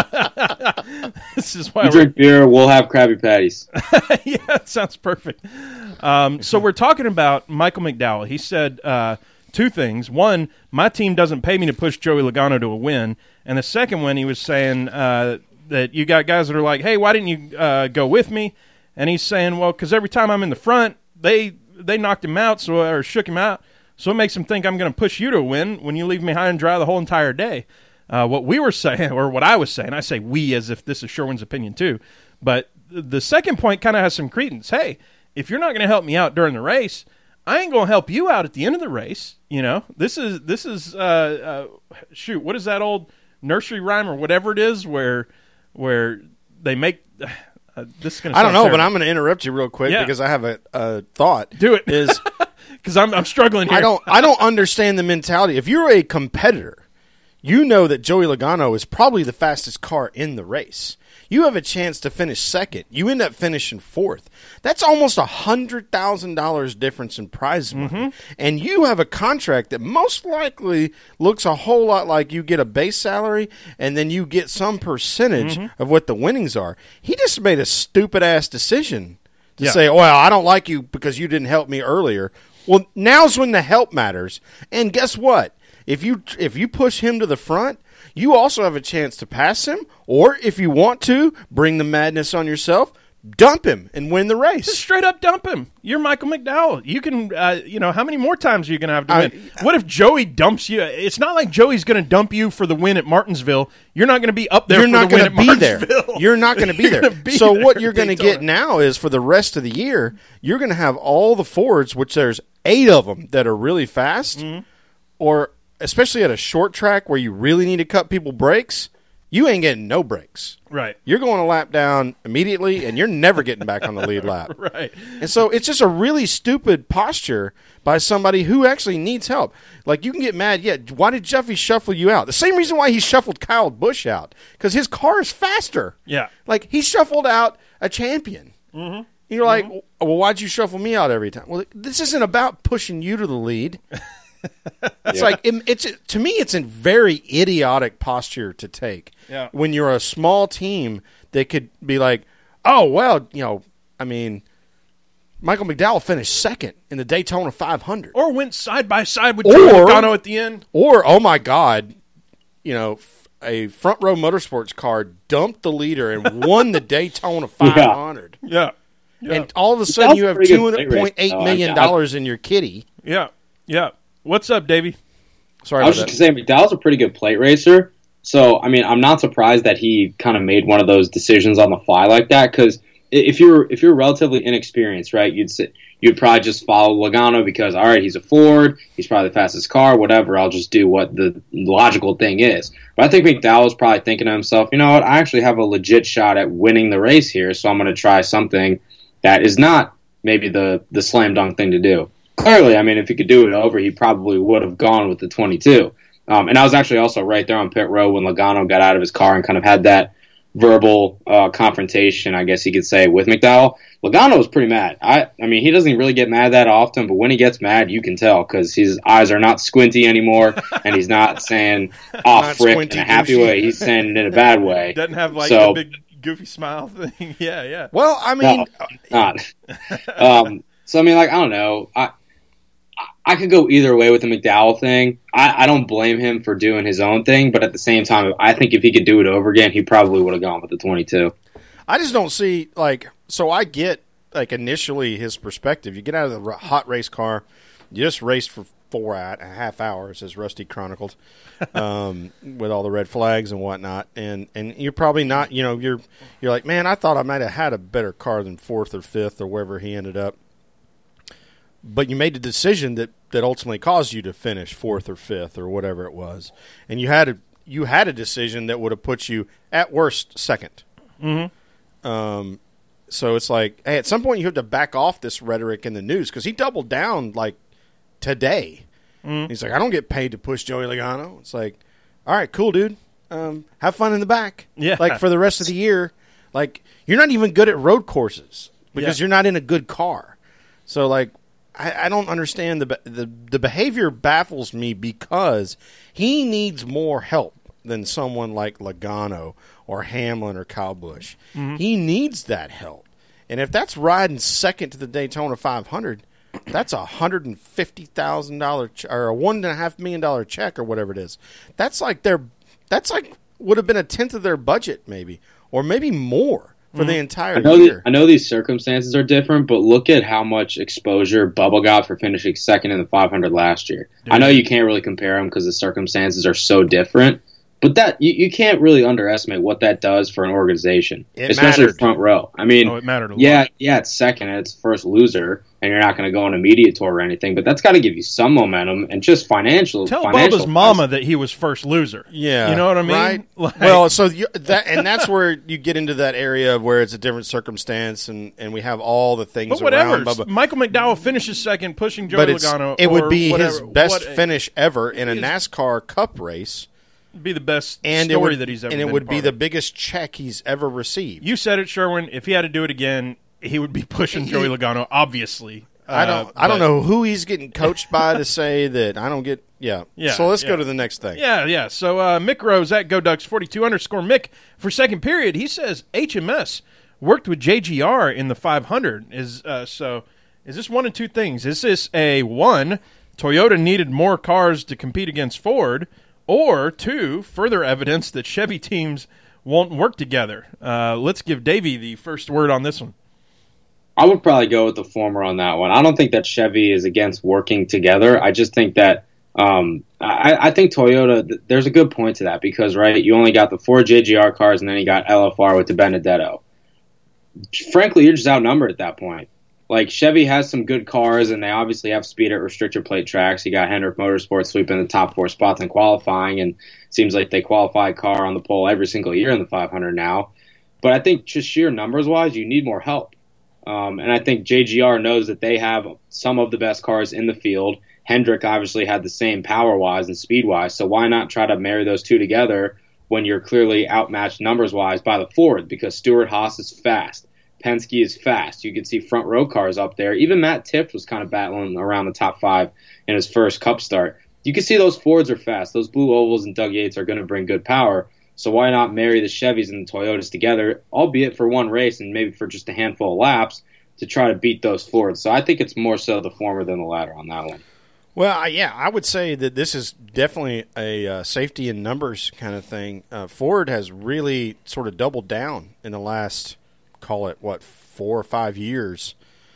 This is why You we're drink beer, we'll have Krabby Patties. yeah, that sounds perfect. Um, so we're talking about Michael McDowell. He said uh, two things. One, my team doesn't pay me to push Joey Logano to a win. And the second one, he was saying uh, that you got guys that are like, hey, why didn't you uh, go with me? And he's saying, well, because every time I'm in the front, they they knocked him out so or shook him out. So it makes him think I'm going to push you to a win when you leave me high and dry the whole entire day. Uh, what we were saying, or what I was saying, I say we as if this is Sherwin's opinion too, but the second point kind of has some credence. Hey, if you're not going to help me out during the race, I ain't going to help you out at the end of the race. You know, this is this is uh, uh, shoot. What is that old nursery rhyme or whatever it is where where they make uh, this is going to. I don't know, terrible. but I'm going to interrupt you real quick Yeah. because I have a, a thought. Do it. Is because I'm I'm struggling here. I don't I don't understand the mentality. If you're a competitor, you know that Joey Logano is probably the fastest car in the race. You have a chance to finish second. You end up finishing fourth. That's almost a hundred thousand dollars difference in prize money, Mm-hmm. and you have a contract that most likely looks a whole lot like you get a base salary, and then you get some percentage Mm-hmm. of what the winnings are. He just made a stupid ass decision to Yeah. say, "Well, I don't like you because you didn't help me earlier." Well, now's when the help matters. And guess what? If you if you push him to the front, you also have a chance to pass him, or if you want to, bring the madness on yourself, dump him and win the Just race. straight up dump him. You're Michael McDowell. You can, uh, you know, how many more times are you going to have to I- win? What if Joey dumps you? It's not like Joey's going to dump you for the win at Martinsville. You're not going to be up there You're for not the win going at to be there. Martinsville. You're not going to be You're there. gonna be so there what at you're going to Daytona. get now is for the rest of the year, you're going to have all the Fords, which there's eight of them that are really fast, Mm-hmm. or especially at a short track where you really need to cut people brakes, you ain't getting no brakes. Right. You're going a lap down immediately, and you're never getting back on the lead lap. Right. And so it's just a really stupid posture by somebody who actually needs help. Like, you can get mad, yeah, why did Jeffy shuffle you out? The same reason why he shuffled Kyle Busch out, because his car is faster. Yeah. Like, he shuffled out a champion. Mm-hmm. You're like, well, why'd you shuffle me out every time? Well, this isn't about pushing you to the lead. It's like it, it's to me, it's a very idiotic posture to take. Yeah. When you're a small team that could be like, oh well, you know, I mean, Michael McDowell finished second in the Daytona five hundred, Or went side by side with Or- Joey Logano at the end. or oh my God, you know, f- a front row motorsports car dumped the leader and won the Daytona five hundred, Yeah. Yeah. and all of a sudden you have pretty good two plate race, point eight though. million I- I- dollars in your kitty. yeah. Yeah. What's up, Davey? Sorry I was about just that. going to say, McDowell's a pretty good plate racer. So, I mean, I'm not surprised that he kind of made one of those decisions on the fly like that. Because if you're if you're relatively inexperienced, right, you'd sit, you'd probably just follow Logano because, all right, he's a Ford, he's probably the fastest car, whatever. I'll just do what the logical thing is. But I think McDowell's probably thinking to himself, you know what, I actually have a legit shot at winning the race here, so I'm going to try something that is not maybe the the slam dunk thing to do. Clearly, I mean, if he could do it over, he probably would have gone with the twenty-two. Um, and I was actually also right there on pit road when Logano got out of his car and kind of had that verbal uh, confrontation, I guess you could say, with McDowell. Logano was pretty mad. I, I mean, he doesn't really get mad that often, but when he gets mad, you can tell because his eyes are not squinty anymore, and he's not saying "off Not frick" in squinty a happy douchey. way. He's saying it in a bad way. Doesn't have like So- the big goofy smile thing. yeah, yeah. Well, I mean, No, not. um, so I mean, like I don't know. I I could go either way with the McDowell thing. I, I don't blame him for doing his own thing, but at the same time, I think if he could do it over again, he probably would have gone with the twenty-two. I just don't see, like, so I get, like, initially his perspective. You get out of the r- hot race car, you just raced for four and a half hours, as Rusty chronicled, um, with all the red flags and whatnot. And, and you're probably not, you know, you're you're like, man, I thought I might have had a better car than fourth or fifth or wherever he ended up. But you made a decision that, that ultimately caused you to finish fourth or fifth or whatever it was. And you had a, you had a decision that would have put you, at worst, second. Um, so it's like, hey, at some point you have to back off this rhetoric in the news because he doubled down like today. Mm. He's like, I don't get paid to push Joey Logano. It's like, all right, cool, dude. Um, have fun in the back. Yeah. Like for the rest of the year, like you're not even good at road courses because Yeah. you're not in a good car. So like, I, I don't understand the, the the behavior baffles me because he needs more help than someone like Logano or Hamlin or Kyle Busch. Mm-hmm. He needs that help. And if that's riding second to the Daytona five hundred, that's a one hundred fifty thousand dollars ch- or a one point five million dollars check or whatever it is. That's like their that's like would have been a tenth of their budget maybe, or maybe more for mm-hmm. the entire I know year. The, I know these circumstances are different, but look at how much exposure Bubba got for finishing second in the five hundred last year. Dude. I know you can't really compare them because the circumstances are so different, but that you, you can't really underestimate what that does for an organization, it especially mattered. front row. I mean, oh, it mattered a yeah, lot. yeah, it's second and it's first loser, and you're not going to go on a media tour or anything, but that's got to give you some momentum and just financial. Tell financial Bubba's mama that he was first loser. Yeah, you know what I mean. Right? Like, well, so you, that and that's where you get into that area of where it's a different circumstance, and, and we have all the things but whatever. around Bubba. Michael McDowell finishes second, pushing Joey But it's, Logano. it would or be whatever. his best What- finish ever in a his- NASCAR Cup race. Be the best And story it would, that he's ever and it been would a be part the of. biggest check he's ever received. You said it, Sherwin. If he had to do it again, he would be pushing Joey Logano. Obviously, I don't. Uh, I don't but- know who he's getting coached by to say that. I don't get. Yeah. Yeah, So let's yeah. go to the next thing. Yeah, yeah. So uh, Mick Rose at GoDucks forty-two underscore Mick for second period. He says H M S worked with J G R in the five hundred. Is uh, so? Is this one of two things? Is this a one? Toyota needed more cars to compete against Ford, or two? Further evidence that Chevy teams won't work together. Uh, let's give Davey the first word on this one. I would probably go with the former on that one. I don't think that Chevy is against working together. I just think that um, I, I think Toyota. There's a good point to that because right, you only got the four J G R cars and then you got L F R with the Benedetto. Frankly, you're just outnumbered at that point. Like Chevy has some good cars and they obviously have speed at restrictor plate tracks. You got Hendrick Motorsports sweeping the top four spots in qualifying, and it seems like they qualify a car on the pole every single year in the five hundred now. But I think just sheer numbers wise, you need more help. Um, and I think J G R knows that they have some of the best cars in the field. Hendrick obviously had the same power-wise and speed-wise, so why not try to marry those two together when you're clearly outmatched numbers-wise by the Ford? Because Stewart-Haas is fast. Penske is fast. You could see front row cars up there. Even Matt Tift was kind of battling around the top five in his first Cup start. You can see those Fords are fast. Those Blue Ovals and Doug Yates are going to bring good power. So why not marry the Chevys and the Toyotas together, albeit for one race and maybe for just a handful of laps, to try to beat those Fords? So I think it's more so the former than the latter on that one. Well, I- yeah, I would say that this is definitely a uh, safety in numbers kind of thing. Uh, Ford has really sort of doubled down in the last, call it, what, four or five years,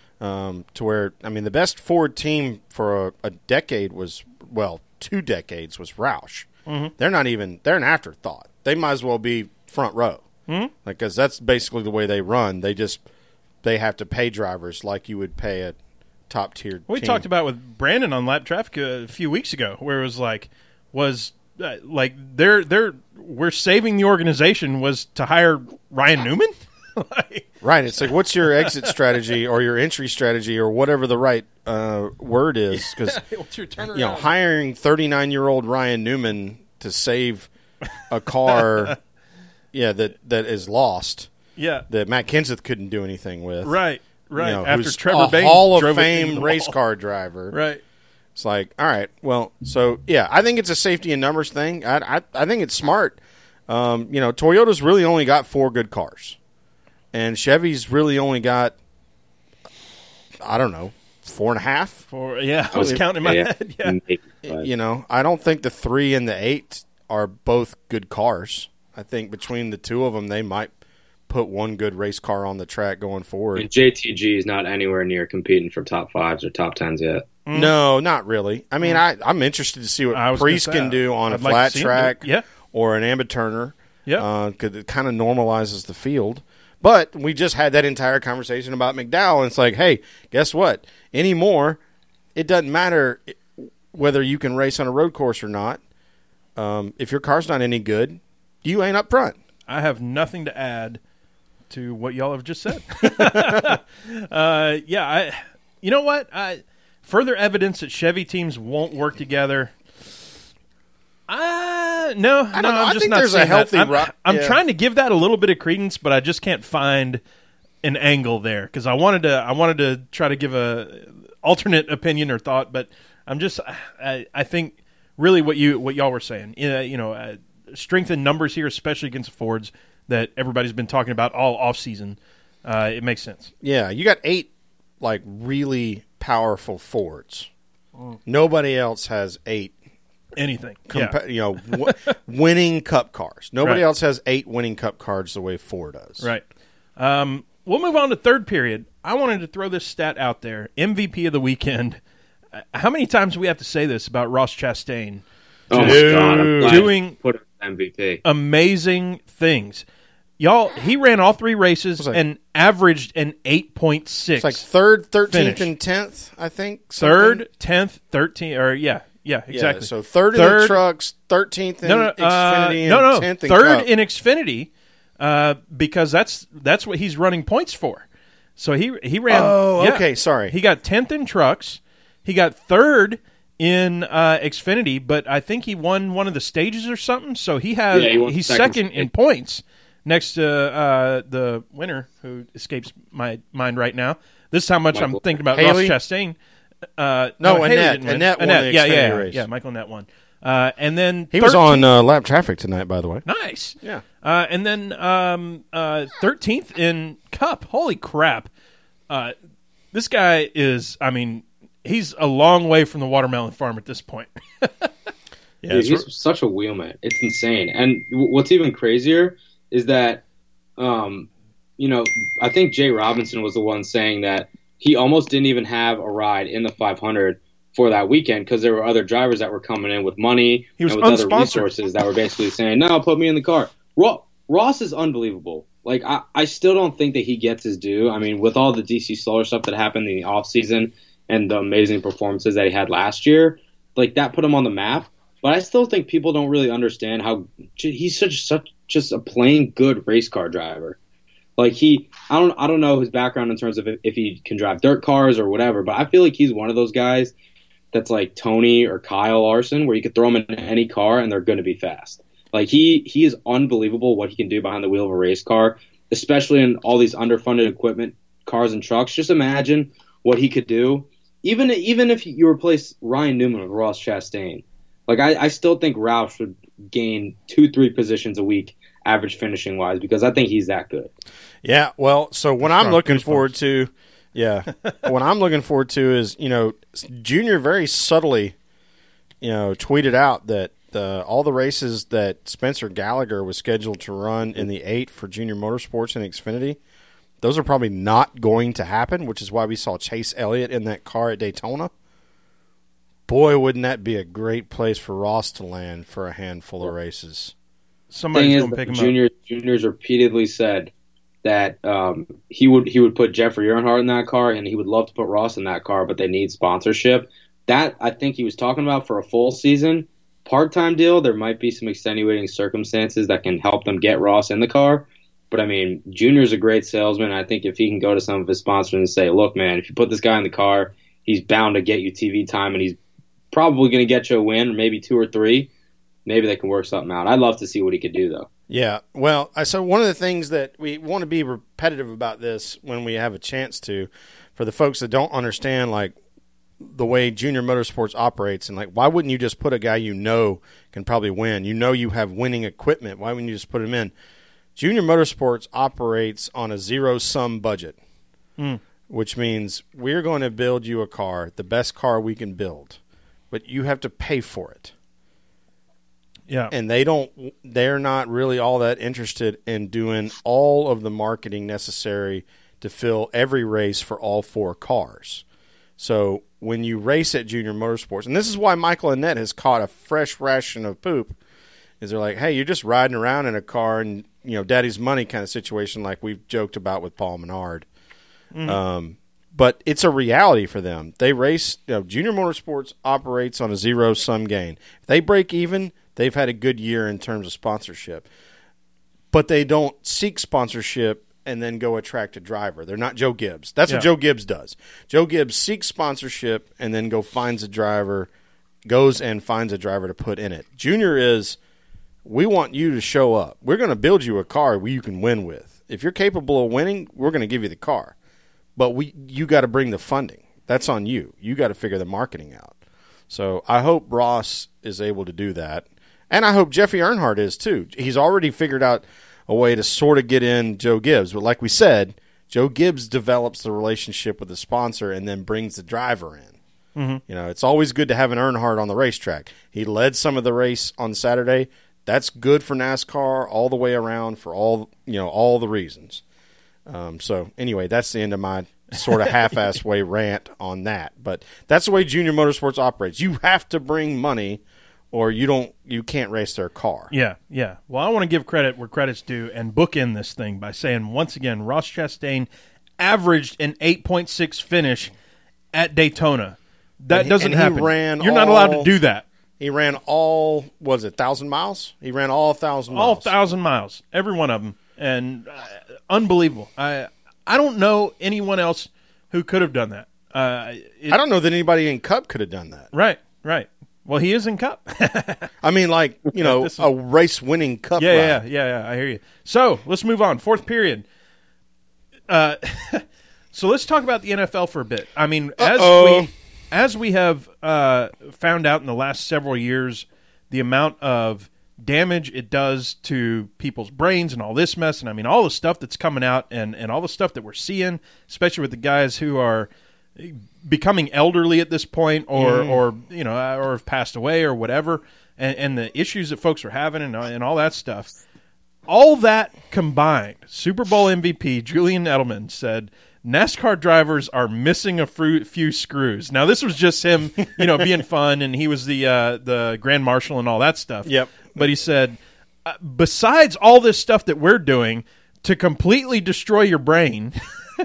um, to where, I mean, the best Ford team for a, a decade was, well, two decades was Roush. Mm-hmm. They're not even, they're an afterthought. They might as well be front row, mm-hmm. because that's basically the way they run. They just, they have to pay drivers like you would pay a top tier. We team. talked about with Brandon on Lap Traffic a few weeks ago, where it was like, was uh, like they're they're we're saving the organization was to hire Ryan Newman. like, Right. It's like, what's your exit strategy or your entry strategy or whatever the right uh, word is? Because what's your turnaround? you know, hiring thirty-nine-year-old Ryan Newman to save a car, yeah, that that is lost, yeah, that Matt Kenseth couldn't do anything with, right, right. You know, After who's Trevor a Bayne Hall of drove it into Fame the race wall. car driver, right. It's like, all right, well, so yeah, I think it's a safety and numbers thing. I I, I think it's smart. Um, you know, Toyota's really only got four good cars, and Chevy's really only got, I don't know, four and a half. For yeah, I was Oh, counting in my yeah. head. Yeah, But You know, I don't think the three and the eight are both good cars. I think between the two of them, they might put one good race car on the track going forward. J T G is not anywhere near competing for top fives or top tens yet. Mm. No, not really. I mean, I, I'm interested to see what I was gonna Priest say, can do on I'd a like to flat see him do track it. Yeah. or an Ambit Turner. Yeah. Because it kind of normalizes the field. But we just had that entire conversation about McDowell, and it's like, hey, guess what? Anymore, it doesn't matter whether you can race on a road course or not. Um, if your car's not any good, you ain't up front. I have nothing to add to what y'all have just said. uh, yeah, I. You know what? I, further evidence that Chevy teams won't work together. Uh, no, I no, don't know. I'm I just think not there's a saying healthy that. I'm, ro- I'm yeah. trying to give that a little bit of credence, but I just can't find an angle there because I wanted to. I wanted to try to give a alternate opinion or thought, but I'm just I, I think really what you what y'all were saying, uh, you know, uh, strength in numbers here, especially against Fords that everybody's been talking about all off season. Uh, it makes sense. Yeah, you got eight like really powerful Fords. Mm. Nobody else has eight anything. Compa- yeah. You know, w- winning Cup cars. Nobody right. else has eight winning Cup cars the way Ford does. Right. Um, we'll move on to third period. I wanted to throw this stat out there. M V P of the weekend. Uh, how many times do we have to say this about Ross Chastain? Oh my God, I'm glad doing you put him M V P. Amazing things. Y'all, he ran all three races like, and averaged an eight point six. It's like third, thirteenth, finish. and tenth, I think. Something. Third, tenth, thirteenth, or yeah, yeah, exactly. Yeah, so third, third in the trucks, thirteenth in no, no, Xfinity, uh, and no, no, tenth in third Cup. in Xfinity, uh, because that's that's what he's running points for. So he he ran. Oh, yeah. okay, sorry. He got tenth in trucks. He got third in uh, Xfinity, but I think he won one of the stages or something. So he has Yeah, he won he's second second in points next to uh, the winner who escapes my mind right now. This is how much Michael. I'm thinking about Haley? Ross Chastain. Uh, No, Haley Annette. didn't win. Annette won the yeah, Xfinity yeah, race. yeah. Michael Annette won. Uh, and then He was thirteenth on uh, lap traffic tonight, by the way. Nice. Yeah. Uh, and then um, uh, thirteenth in Cup. Holy crap. Uh, this guy is, I mean, he's a long way from the watermelon farm at this point. Yeah, Dude, it's he's such a wheelman. It's insane. And w- what's even crazier is that, um, you know, I think Jay Robinson was the one saying that he almost didn't even have a ride in the five hundred for that weekend because there were other drivers that were coming in with money He was and with other unsponsored. resources that were basically saying, no, put me in the car. Ro- Ross is unbelievable. Like, I, I still don't think that he gets his due. I mean, with all the D C Solar stuff that happened in the offseason and the amazing performances that he had last year, like, that put him on the map. But I still think people don't really understand how he's such such just a plain good race car driver. Like he, I don't I don't know his background in terms of if, if he can drive dirt cars or whatever, but I feel like he's one of those guys that's like Tony or Kyle Larson, where you could throw him in any car and they're going to be fast. Like he he is unbelievable what he can do behind the wheel of a race car, especially in all these underfunded equipment cars and trucks. Just imagine what he could do, even even if you replace Ryan Newman with Ross Chastain. Like, I, I still think Roush would gain two, three positions a week, average finishing wise, because I think he's that good. Yeah, well, so what I'm Strong looking goosebumps. forward to, yeah, what I'm looking forward to is, you know, Junior very subtly, you know, tweeted out that uh, all the races that Spencer Gallagher was scheduled to run in the eight for Junior Motorsports and Xfinity, those are probably not going to happen, which is why we saw Chase Elliott in that car at Daytona. Boy, wouldn't that be a great place for Ross to land for a handful of races. Somebody's Thing is, going to pick him juniors, up. juniors repeatedly said that um, he would he would put Jeffrey Earnhardt in that car, and he would love to put Ross in that car, but they need sponsorship. That I think he was talking about for a full season. Part-time deal, there might be some extenuating circumstances that can help them get Ross in the car. But, I mean, Junior's a great salesman. I think if he can go to some of his sponsors and say, look, man, if you put this guy in the car, he's bound to get you T V time, and he's probably going to get you a win, or maybe two or three. Maybe they can work something out. I'd love to see what he could do, though. Yeah, well, I- so one of the things that we want to be repetitive about this when we have a chance to, for the folks that don't understand, like, the way Junior Motorsports operates, and like, why wouldn't you just put a guy you know can probably win? You know you have winning equipment. Why wouldn't you just put him in? Junior Motorsports operates on a zero-sum budget, Mm. which means we're going to build you a car, the best car we can build, but you have to pay for it. Yeah. And they don't, they're not really all that interested in doing all of the marketing necessary to fill every race for all four cars. So when you race at Junior Motorsports, and this is why Michael Annett has caught a fresh ration of poop, is they're like, hey, you're just riding around in a car and, you know, daddy's money kind of situation like we've joked about with Paul Menard. Mm. Um, but it's a reality for them. They race, you know, Junior Motorsports operates on a zero-sum gain. If they break even, they've had a good year in terms of sponsorship. But they don't seek sponsorship and then go attract a driver. They're not Joe Gibbs. That's Yeah. what Joe Gibbs does. Joe Gibbs seeks sponsorship and then go finds a driver, goes and finds a driver to put in it. Junior is, we want you to show up. We're going to build you a car where you can win with. If you're capable of winning, we're going to give you the car. But we, you got to bring the funding. That's on you. You got to figure the marketing out. So I hope Ross is able to do that. And I hope Jeffy Earnhardt is too. He's already figured out a way to sort of get in Joe Gibbs. But like we said, Joe Gibbs develops the relationship with the sponsor and then brings the driver in. Mm-hmm. You know, it's always good to have an Earnhardt on the racetrack. He led some of the race on Saturday. That's good for NASCAR all the way around for all, you know, all the reasons. Um, so anyway, that's the end of my sort of half-ass way rant on that. But that's the way Junior Motorsports operates. You have to bring money or you don't, you can't race their car. Yeah, yeah. Well, I want to give credit where credit's due and bookend this thing by saying, once again, Ross Chastain averaged an eight point six finish at Daytona. That he, doesn't happen. He ran You're all, not allowed to do that. He ran all, was it, one thousand miles? He ran all one thousand miles. All one thousand miles, every one of them. And uh, unbelievable. I I don't know anyone else who could have done that. Uh, it, I don't know that anybody in Cup could have done that. Right, right. Well, he is in Cup. I mean, like, you know, is, a race-winning Cup yeah, ride. Yeah, yeah, yeah, I hear you. So, let's move on. Fourth period. Uh, so, let's talk about the N F L for a bit. I mean, as Uh-oh. we as we have uh, found out in the last several years, the amount of damage it does to people's brains and all this mess, and I mean, all the stuff that's coming out and, and all the stuff that we're seeing, especially with the guys who are becoming elderly at this point, or mm. or you know, or have passed away or whatever, and, and the issues that folks are having and and all that stuff. All that combined, Super Bowl M V P Julian Edelman said NASCAR drivers are missing a few screws. Now, this was just him, you know, being fun, and he was the uh, the Grand Marshal and all that stuff. Yep. But he said, uh, besides all this stuff that we're doing to completely destroy your brain,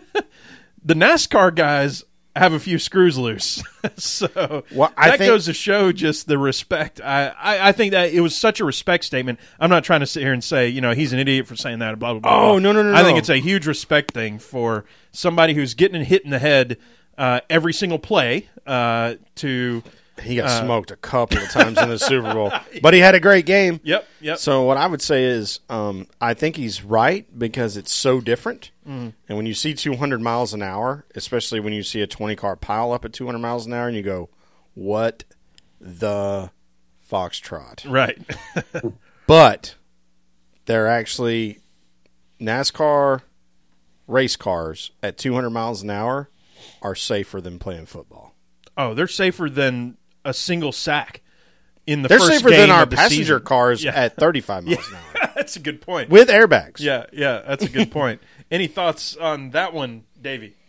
the NASCAR guys have a few screws loose. So well, I that think, goes to show just the respect. I, I, I think that it was such a respect statement. I'm not trying to sit here and say, you know, he's an idiot for saying that, blah, blah, blah. Oh, blah. no, no, no, I think no. it's a huge respect thing for somebody who's getting hit in the head uh, every single play uh, to... He got uh, smoked a couple of times in the Super Bowl, but he had a great game. Yep, yep. So what I would say is um, I think he's right because it's so different. Mm. And when you see two hundred miles an hour, especially when you see a twenty-car pile up at two hundred miles an hour, and you go, what the foxtrot? Right. But they're actually NASCAR race cars at two hundred miles an hour are safer than playing football. Oh, they're safer than a single sack in the They're first safer game than our of the passenger season. cars Yeah. at thirty-five miles Yeah. an hour. That's a good point. With airbags. Yeah, yeah, that's a good point. Any thoughts on that one, Davey?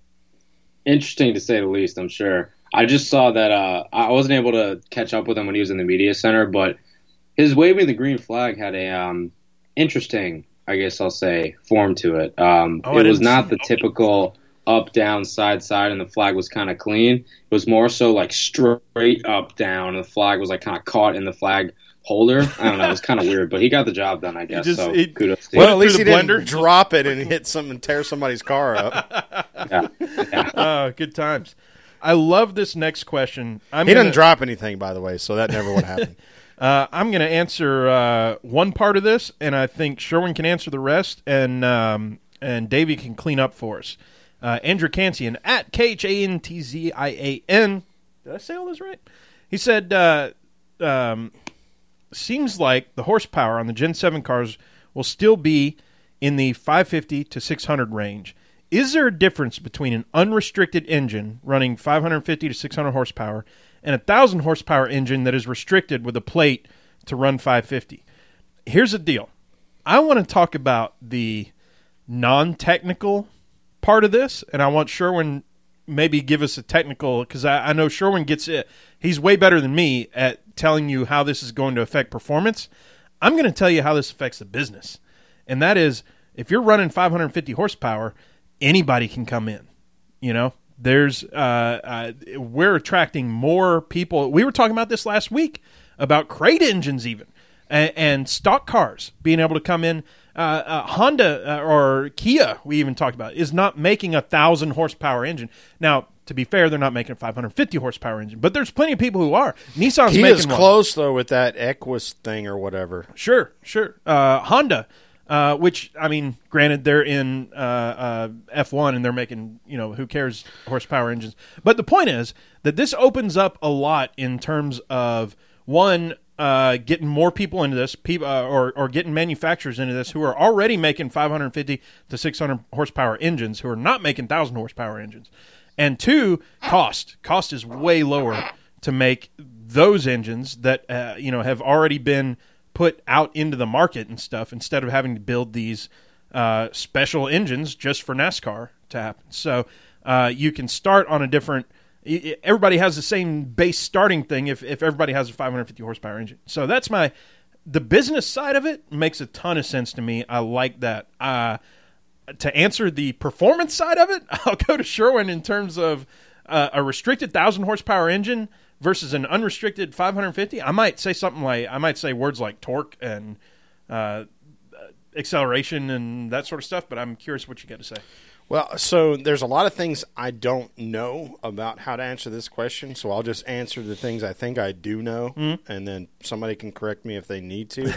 Interesting to say the least, I'm sure. I just saw that uh, I wasn't able to catch up with him when he was in the media center, but his waving the green flag had a um, interesting, I guess I'll say, form to it. Um, Oh, I it was didn't not see the it. typical up, down, side, side, and the flag was kind of clean. It was more so like straight up, down, and the flag was like kind of caught in the flag holder. I don't know. It was kind of weird, but he got the job done, I guess. just- so it- kudos to Well, Put at it least through he the didn't blender? drop it and hit something and tear somebody's car up. him. Yeah. Yeah. Oh, good times. I love this next question. I'm He gonna, didn't drop anything, by the way, so that never would happen. Uh, I'm going to answer uh, one part of this, and I think Sherwin can answer the rest, and um, and Davey can clean up for us. Uh, Andrew Kantian at K H A N T Z I A N. Did I say all this right? He said, uh, um, seems like the horsepower on the Gen seven cars will still be in the five fifty to six hundred range. Is there a difference between an unrestricted engine running five fifty to six hundred horsepower and a one thousand horsepower engine that is restricted with a plate to run five fifty? Here's the deal. I want to talk about the non-technical part of this, and I want Sherwin maybe give us a technical, because I, I know Sherwin gets it. He's way better than me at telling you how this is going to affect performance. I'm going to tell you how this affects the business, and that is if you're running five fifty horsepower, anybody can come in. You know, there's uh, uh, we're attracting more people. We were talking about this last week about crate engines even, and, and stock cars being able to come in. Uh, uh, Honda uh, or Kia, we even talked about, is not making a thousand horsepower engine. Now, to be fair, they're not making a five fifty horsepower engine, but there's plenty of people who are. Nissan's He making is one. close, though, with that Equus thing or whatever. Sure, sure. Uh, Honda Uh, which, I mean, granted, they're in uh, uh, F one and they're making, you know, who cares, horsepower engines. But the point is that this opens up a lot in terms of, one, uh, getting more people into this, people, uh, or, or getting manufacturers into this who are already making five hundred fifty to six hundred horsepower engines, who are not making one thousand horsepower engines. And two, cost. Cost is way lower to make those engines that, uh, you know, have already been put out into the market and stuff, instead of having to build these uh, special engines just for NASCAR to happen. So uh, you can start on a different. Everybody has the same base starting thing if, if everybody has a five hundred fifty horsepower engine. So that's my the business side of it makes a ton of sense to me. I like that. Uh, to answer the performance side of it, I'll go to Sherwin in terms of uh, a restricted one thousand horsepower engine versus an unrestricted five hundred fifty. I might say something like, I might say words like torque and uh, acceleration and that sort of stuff, but I'm curious what you got to say. Well, so there's a lot of things I don't know about how to answer this question, so I'll just answer the things I think I do know, mm-hmm. and then somebody can correct me if they need to.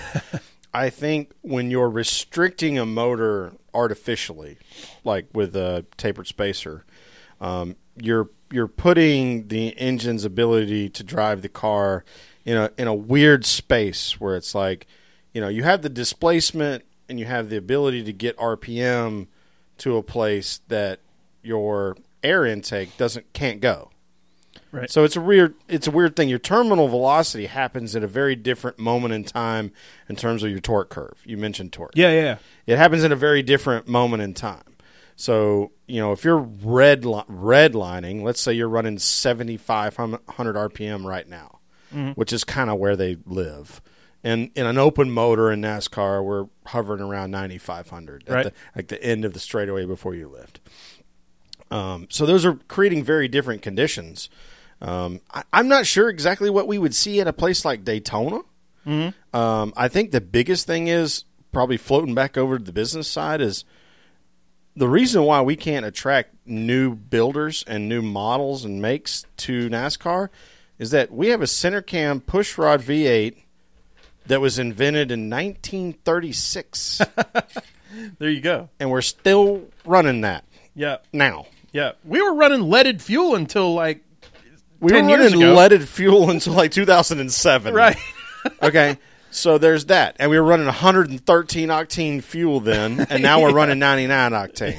I think when you're restricting a motor artificially, like with a tapered spacer, um, you're you're putting the engine's ability to drive the car in a in a weird space where it's like, you know, you have the displacement and you have the ability to get R P M to a place that your air intake doesn't can't go. Right. So it's a weird it's a weird thing. Your terminal velocity happens at a very different moment in time in terms of your torque curve. You mentioned torque. Yeah, yeah. It happens in a very different moment in time. So, you know, if you're red redlining, let's say you're running seventy-five hundred R P M right now, mm-hmm. which is kind of where they live. And in an open motor in NASCAR, we're hovering around ninety-five hundred at right. the, like the end of the straightaway before you lift. Um, so those are creating very different conditions. Um, I, I'm not sure exactly what we would see at a place like Daytona. Mm-hmm. Um, I think the biggest thing is probably floating back over to the business side is the reason why we can't attract new builders and new models and makes to NASCAR is that we have a center cam pushrod V eight that was invented in nineteen thirty-six. There you go. And we're still running that. Yeah. Now. Yeah. We were running leaded fuel until like we ten were running years ago. leaded fuel until like two thousand seven. Right. Okay. So there's that. And we were running one hundred thirteen octane fuel then, and now we're running ninety-nine octane.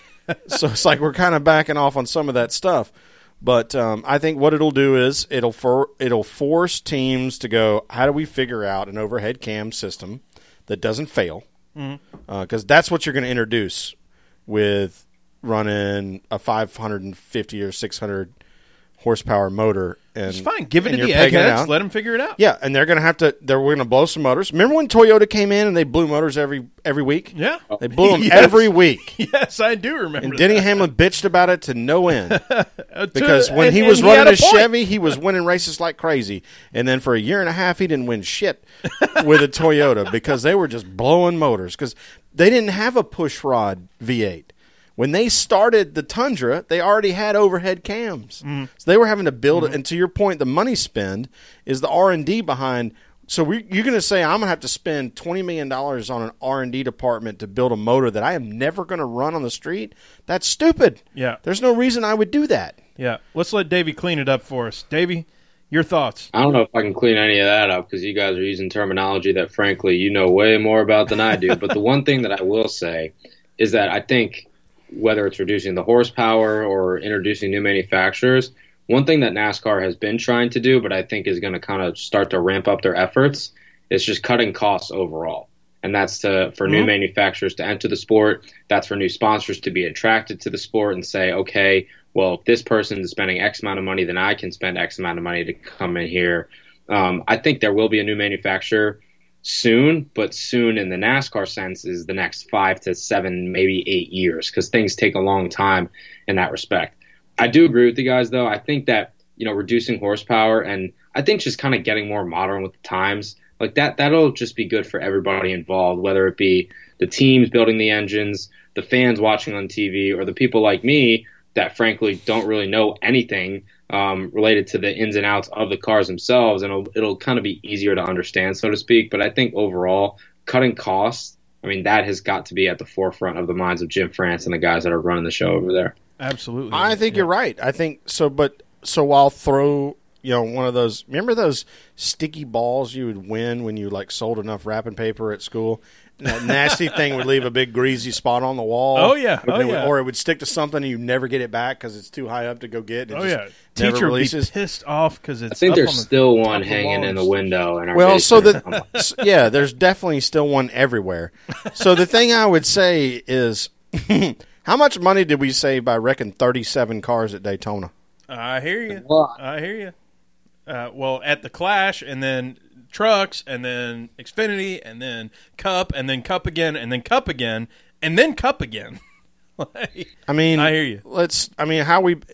So it's like we're kind of backing off on some of that stuff. But um, I think what it'll do is it'll for, it'll force teams to go, how do we figure out an overhead cam system that doesn't fail? Because mm-hmm. uh, that's what you're going to introduce with running a five hundred fifty or six hundred horsepower motor. And it's fine. Give it to you're the pegging it eggheads. out. Let them figure it out. Yeah, and they're going to have to. They're going to blow some motors. Remember when Toyota came in and they blew motors every every week? Yeah, they blew them yes. every week. Yes, I do remember. And Denny that. Hamlin bitched about it to no end because to, when and, he was and he running had a a point. Chevy, he was winning races like crazy. And then for a year and a half, he didn't win shit with a Toyota because they were just blowing motors because they didn't have a push rod V eight. When they started the Tundra, they already had overhead cams. Mm. So they were having to build mm-hmm. it. And to your point, the money spend is the R and D behind. So we, you're going to say, I'm going to have to spend twenty million dollars on an R and D department to build a motor that I am never going to run on the street? That's stupid. Yeah. There's no reason I would do that. Yeah. Let's let Davey clean it up for us. Davey, your thoughts? I don't know if I can clean any of that up because you guys are using terminology that, frankly, you know way more about than I do. But the one thing that I will say is that I think – whether it's reducing the horsepower or introducing new manufacturers, one thing that NASCAR has been trying to do, but I think is going to kind of start to ramp up their efforts, is just cutting costs overall. And that's to for mm-hmm. new manufacturers to enter the sport. That's for new sponsors to be attracted to the sport and say, okay, well, if this person is spending X amount of money, then I can spend X amount of money to come in here. Um, I think there will be a new manufacturer soon, but soon in the NASCAR sense is the next five to seven, maybe eight years, because things take a long time in that respect. I do agree with you guys, though. I think that, you know, reducing horsepower and I think just kind of getting more modern with the times, like that, that'll just be good for everybody involved, whether it be the teams building the engines, the fans watching on T V, or the people like me that frankly don't really know anything Um, related to the ins and outs of the cars themselves, and it'll, it'll kind of be easier to understand, so to speak. But I think overall, cutting costs I mean, that has got to be at the forefront of the minds of Jim France and the guys that are running the show over there. Absolutely. I think yeah. you're right. I think so, but so I'll throw, you know, one of those. Remember those sticky balls you would win when you like sold enough wrapping paper at school? And that nasty thing would leave a big greasy spot on the wall. Oh, yeah. Oh, it would, yeah. Or it would stick to something and you never get it back because it's too high up to go get. It Oh, just yeah. never Teacher would be releases. pissed off because it's I think up there's on the still top one of the hanging in the walls. window in our Well, so basement. the s- yeah, there's definitely still one everywhere. So the thing I would say is, how much money did we save by wrecking thirty-seven cars at Daytona? I hear you. Well, I hear you. Uh, well, at the Clash, and then Trucks, and then Xfinity, and then Cup, and then Cup again, and then Cup again, and then Cup again. Like, I mean, I hear you. Let's. I mean, how we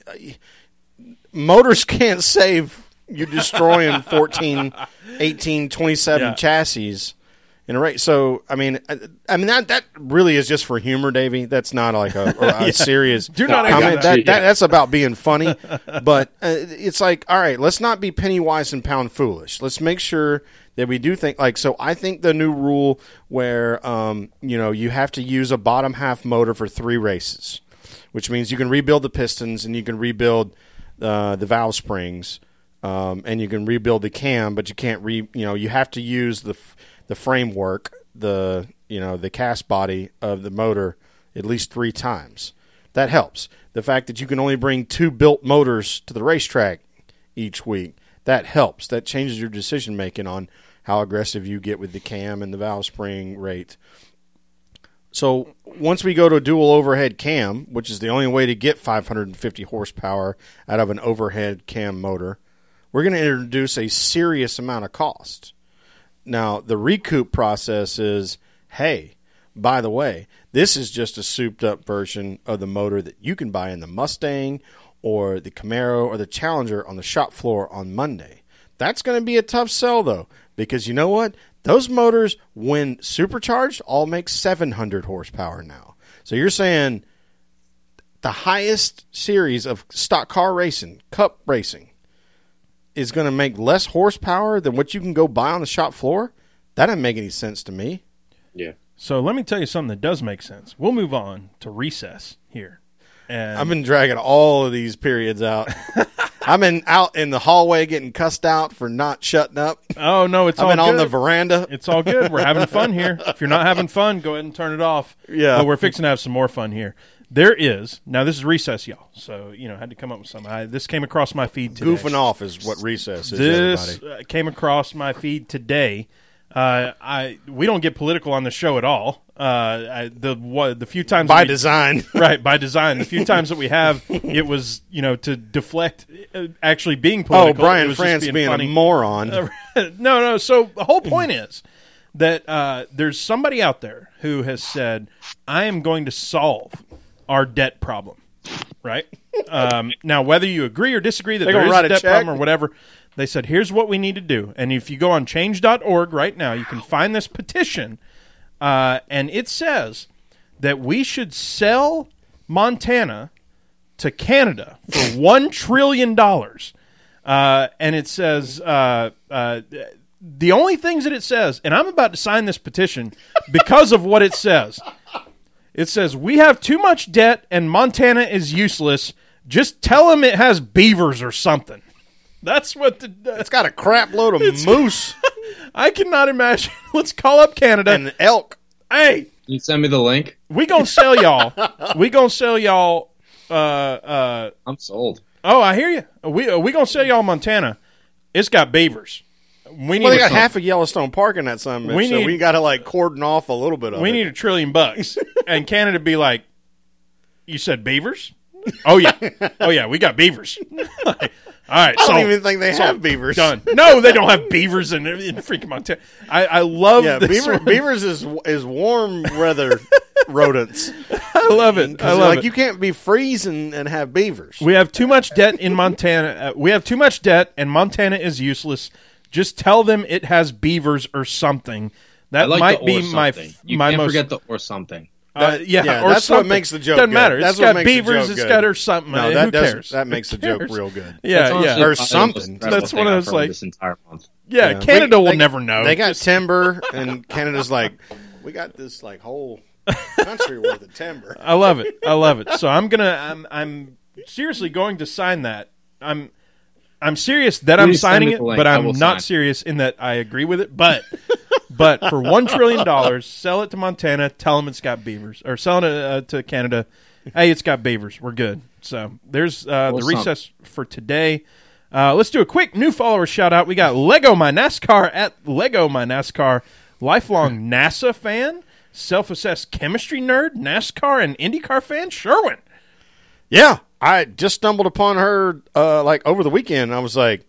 motors can't save you destroying fourteen, eighteen, twenty-seven Yeah. chassis in a race. So I mean, I, I mean that that really is just for humor, Davey. That's not like a, or a Yeah. serious Do not comment. accept That, that. that that's about being funny. But uh, it's like, all right, let's not be penny wise and pound foolish. Let's make sure that we do think like so. I think the new rule where um, you know you have to use a bottom half motor for three races, which means you can rebuild the pistons and you can rebuild uh, the valve springs, um, and you can rebuild the cam, but you can't re. You know, you have to use the f- the framework, the you know the cast body of the motor at least three times. That helps. The fact that you can only bring two built motors to the racetrack each week, that helps. That changes your decision making on how aggressive you get with the cam and the valve spring rate. So once we go to a dual overhead cam, which is the only way to get five hundred fifty horsepower out of an overhead cam motor, we're going to introduce a serious amount of cost. Now, the recoup process is, hey, by the way, this is just a souped-up version of the motor that you can buy in the Mustang or the Camaro or the Challenger on the shop floor on Monday. That's going to be a tough sell, though, because you know what? Those motors, when supercharged, all make seven hundred horsepower now. So you're saying the highest series of stock car racing, Cup racing, is going to make less horsepower than what you can go buy on the shop floor? That doesn't make any sense to me. yeah. So let me tell you something that does make sense. We'll move on to recess here. And I've been dragging all of these periods out. I've been out in the hallway getting cussed out for not shutting up. oh no, it's I've all been good. on the veranda. It's all good. We're having fun here. If you're not having fun, go ahead and turn it off. Yeah. But we're fixing to have some more fun here. There is now. This is recess, y'all. So you know, I had to come up with something. I, this came across my feed today. Goofing off is what recess is, This everybody. uh, came across my feed today. Uh, I we don't get political on the show at all. Uh, I, the what, the few times By that we- design. right by design. The few times that we have, it was you know to deflect uh, actually being Oh, political. It Brian was just France being, being funny. a moron. Uh, no, no. So the whole point is that uh, there's somebody out there who has said, "I am going to solve our debt problem." Right um, now, whether you agree or disagree that They're there gonna is write a a debt check? problem or whatever, they said, "Here's what we need to do." And if you go on change dot org right now, you can find this petition, uh, and it says that we should sell Montana to Canada for one trillion dollars. Uh, and it says uh, uh, the only things that it says, and I'm about to sign this petition because of what it says. It says, we have too much debt and Montana is useless. Just tell them it has beavers or something. That's what the... It's got a crap load of moose I cannot imagine. Let's call up Canada. and elk. Hey, Can you send me the link? we gonna sell y'all. We gonna sell y'all... Uh, uh, I'm sold. oh, I hear you. We, uh, we gonna sell y'all Montana. It's got beavers. We need Well, they a- got half of Yellowstone Park in that son of a bitch, We so need- we got to like cordon off a little bit of We it. need a trillion bucks. And Canada be like, you said beavers? Oh, yeah. Oh, yeah, we got beavers. All right. I don't so, even think they so have beavers. Done. No, they don't have beavers in, in freaking Montana. I, I love Yeah, this beaver, one. beavers is is warm weather rodents. I love it. I love like it. you can't be freezing and have beavers. We have too much debt in Montana. Uh, we have too much debt, and Montana is useless. Just tell them it has beavers or something. That I like might the be or my something. You my can't most. forget the or something. Uh, That- yeah, yeah, or that's what something. makes the joke Doesn't good. matter. That's It's what got makes the beavers. joke It's good. got or something. No, Uh, that who does cares? that makes the Who joke cares? real good. Yeah, That's yeah. honestly Or probably the most something. incredible That's thing one of I've those, heard like- this entire month. Yeah, Yeah. Canada We- will they- never know. They got Just- timber, and Canada's like, We got this like whole country worth of timber. I love it. I love it. So I'm gonna. I'm. I'm seriously going to sign that. I'm. I'm serious that I'm Please send signing me it, the link. but I I'm will not sign. serious in that I agree with it. But, but for one trillion dollars, sell it to Montana. Tell them it's got beavers, or selling it uh, to Canada. Hey, it's got beavers. We're good. So there's uh, the Well, recess for today. Uh, let's do a quick new follower shout out. We got Lego My NASCAR at Lego My NASCAR, lifelong NASA fan, self-assessed chemistry nerd, NASCAR and IndyCar fan, Sherwin. Yeah, I just stumbled upon her uh, like over the weekend. I was like,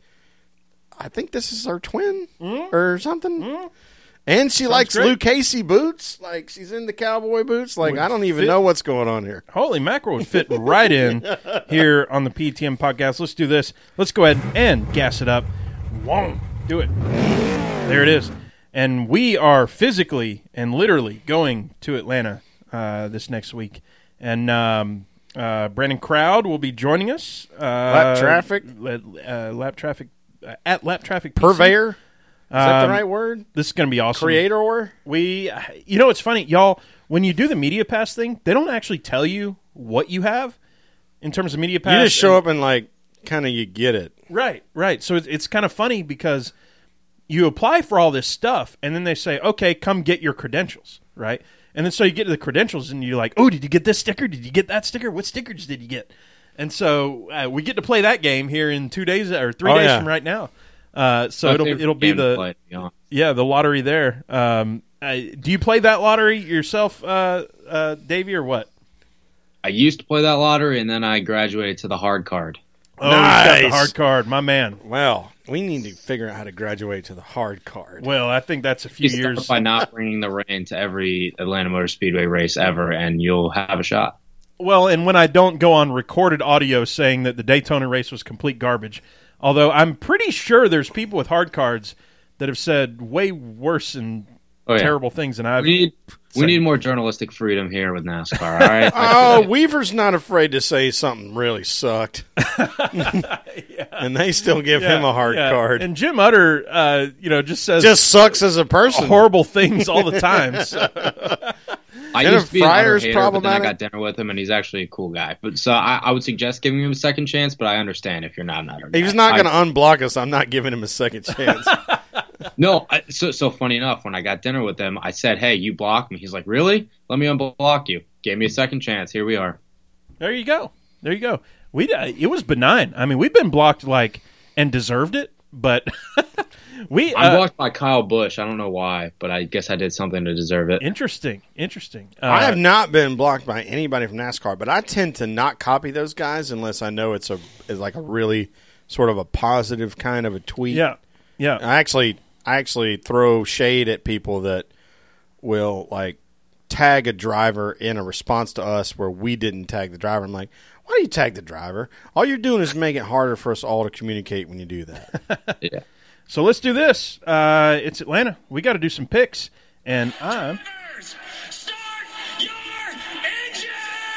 I think this is her twin Mm-hmm. or something. Mm-hmm. And she likes great. Luke Casey boots. Like she's in the cowboy boots. Like Would I don't even fit- know what's going on here. Holy mackerel would fit right in here on the P T M podcast. Let's do this. Let's go ahead and gas it up. Whoa, do it. There it is. And we are physically and literally going to Atlanta uh, this next week. And um, uh, Brandon Crowd will be joining us. Uh, Lap traffic? Uh, lap traffic. Uh, at Lap Traffic P C. Purveyor? Is that Um, the right word? This is going to be awesome. Creator? We, you know, it's funny, y'all. When you do the media pass thing, they don't actually tell you what you have in terms of media pass. You just show up and like kind of you get it. Right, right. So it's, it's kind of funny because you apply for all this stuff, and then they say, "Okay, come get your credentials." Right, and then so you get to the credentials, and you're like, "Oh, did you get this sticker? Did you get that sticker? What stickers did you get?" And so uh, we get to play that game here in two days or three Oh, days yeah. from right now. Uh, so My it'll favorite it'll be game to the play, to be honest. yeah the lottery there. Um, I, do you play that lottery yourself, uh, uh, Davey, or what? I used to play that lottery, and then I graduated to the hard card. Oh, he's got the Nice. hard card, my man. Well, we need to figure out how to graduate to the hard card. Well, I think that's a few You years. start by not bringing the rain to every Atlanta Motor Speedway race ever, and you'll have a shot. Well, and when I don't go on recorded audio saying that the Daytona race was complete garbage, although I'm pretty sure there's people with hard cards that have said way worse and Oh, yeah. terrible things than I've. We need we Same. need more journalistic freedom here with NASCAR. All right. Oh, Weaver's not afraid to say something really sucked. And they still give him a hard yeah. card. And Jim Utter, uh, you know, just says Just sucks as a person. horrible things all the time. So. I Jennifer used to be an utter Fryer's hater, but then I problematic? got dinner with him, and he's actually a cool guy. But so I, I would suggest giving him a second chance. But I understand if you're not an utter. If he's guy. not I- going to unblock us, I'm not giving him a second chance. No, I, so so funny enough, when I got dinner with him, I said, "Hey, you blocked me." He's like, "Really? Let me unblock you." Gave me a second chance. Here we are. There you go. There you go. We uh, it was benign. I mean, we've been blocked like and deserved it, but we I'm uh, blocked by Kyle Busch. I don't know why, but I guess I did something to deserve it. interesting. Interesting. Uh, I have not been blocked by anybody from NASCAR, but I tend to not copy those guys unless I know it's a is like a really sort of a positive kind of a tweet. yeah. Yeah. I actually I actually throw shade at people that will like tag a driver in a response to us where we didn't tag the driver. I'm like, why do you tag the driver? All you're doing is making it harder for us all to communicate when you do that. Yeah. So let's do this. Uh, it's Atlanta. We got to do some picks, and I'm Start your engine!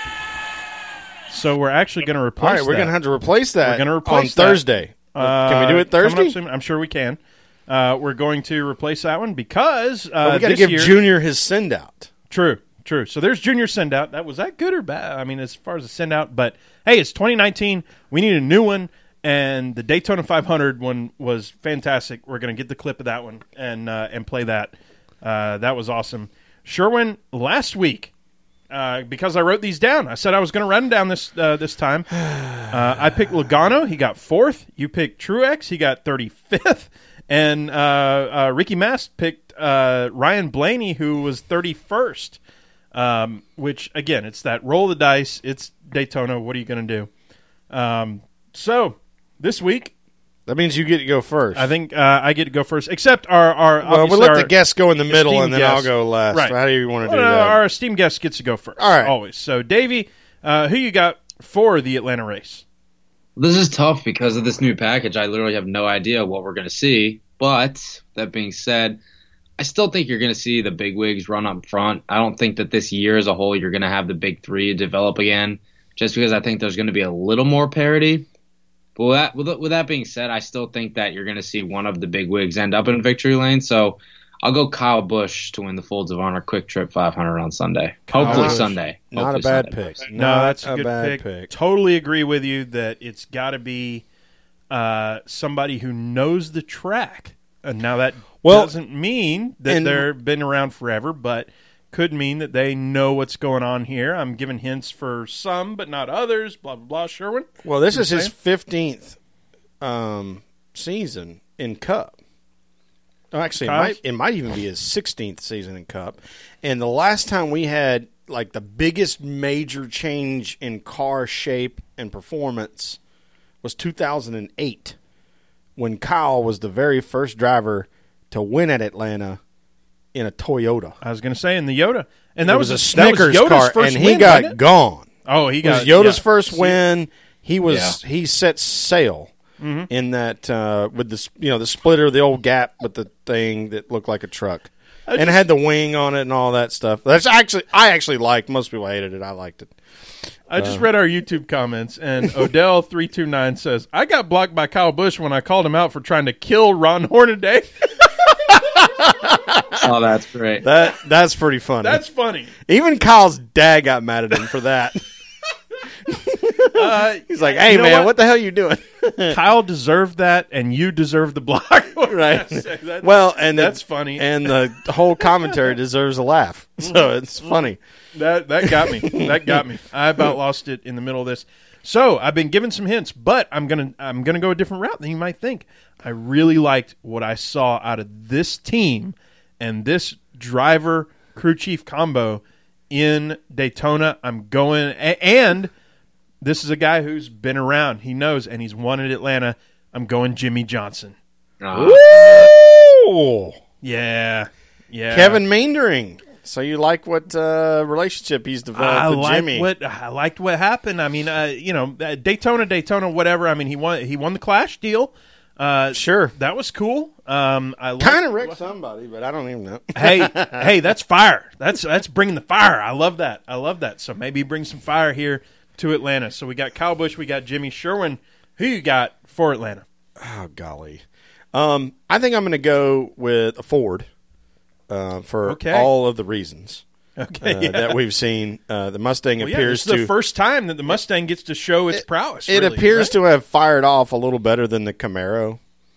so we're actually going to All replace. right, we're that. going to have to replace that We're gonna replace on that. Thursday. Uh, Can we do it coming Thursday? up soon. I'm sure we can. Uh, we're going to replace that one because uh, But we got to this give year, Junior his send out. True, true. So there's Junior send out. That was that good or bad? I mean, as far as the send out, but hey, it's twenty nineteen. We need a new one, and the Daytona five hundred one was fantastic. We're going to get the clip of that one and uh, and play that. Uh, that was awesome. Sherwin, last week, uh, because I wrote these down, I said I was going to run down this uh, this time. Uh, I picked Logano. He got fourth. You picked Truex. He got thirty-fifth. And uh, uh, Ricky Mast picked uh, Ryan Blaney, who was thirty-first. Um, which, again, it's that roll of the dice. It's Daytona. What are you going to do? Um, so, this week, That means you get to go first. I think uh, I get to go first, except our, our well, we'll obviously let our the guests go in the middle, esteemed and then guest- I'll go last. Right. How do you want to Well, do no, that? Our esteemed guest gets to go first. All right. Always. So, Davey, uh, who you got for the Atlanta race? This is tough because of this new package. I literally have no idea what we're going to see. But that being said, I still think you're going to see the big wigs run up front. I don't think that this year as a whole you're going to have the big three develop again, just because I think there's going to be a little more parity. But with that, with, with that being said, I still think that you're going to see one of the big wigs end up in victory lane. So I'll go Kyle Busch to win the Folds of Honor Quick Trip five hundred on Sunday. Hopefully Busch. Sunday. Not Hopefully a bad Sunday. pick. No, Not that's a, good bad pick. pick. Totally agree with you that it's got to be uh, somebody who knows the track. And now that Well, doesn't mean that and- they've been around forever, but could mean that they know what's going on here. I'm giving hints for some, but not others. Blah blah blah. Sherwin. Well, this is You his saying? fifteenth um, season in Cup. Oh, actually, it Kyle's? might, it might even be his sixteenth season in Cup. And the last time we had like the biggest major change in car shape and performance was two thousand eight, when Kyle was the very first driver to win at Atlanta in a Toyota. I was going to say in the Yoda, and that it was, was a that was Snickers Yoda's car, first and he win, got wasn't it? gone. Oh, he It was got Yoda's yeah. first See, win. He was Yeah. he set sail Mhm. in that uh, with the you know the splitter, the old gap with the thing that looked like a truck, I and just- it had the wing on it and all that stuff. That's actually I actually liked. Most people hated it. I liked it. I just read our YouTube comments, and Odell three two nine says, I got blocked by Kyle Busch when I called him out for trying to kill Ron Hornaday. Oh, that's great. That that's pretty funny. That's funny. Even Kyle's dad got mad at him for that. Uh, He's like, "Hey you know man, what? what? the hell are you doing?" Kyle deserved that, and you deserve the block. Right. That- Well, and the- that's funny. and the whole commentary deserves a laugh. So it's funny. That that got me. That got me. I about lost it in the middle of this. So I've been given some hints, but I'm gonna I'm gonna go a different route than you might think. I really liked what I saw out of this team and this driver crew chief combo in Daytona. I'm going a- and this is a guy who's been around. He knows, and he's won at Atlanta. I'm going Jimmy Johnson. Ah. Ooh. Yeah, yeah. Kevin Meendering. So you like what uh, relationship he's developed I with liked Jimmy? what I liked what happened. I mean, uh, you know, uh, Daytona, Daytona, whatever. I mean, he won. He won the Clash deal. Uh, Sure. that was cool. Um, I liked- Kind of wrecked somebody, but I don't even know. hey, hey, that's fire. That's that's bringing the fire. I love that. I love that. So maybe bring some fire here to Atlanta. So we got Kyle Busch, we got Jimmy Sherwin. Who you got for Atlanta? Oh golly, um, I think I'm going to go with a Ford uh, for Okay. all of the reasons Okay, uh, yeah. that we've seen. Uh, the Mustang Well, yeah, appears this is to the first time that the Mustang gets to show its prowess. It really, appears right? to have fired off a little better than the Camaro.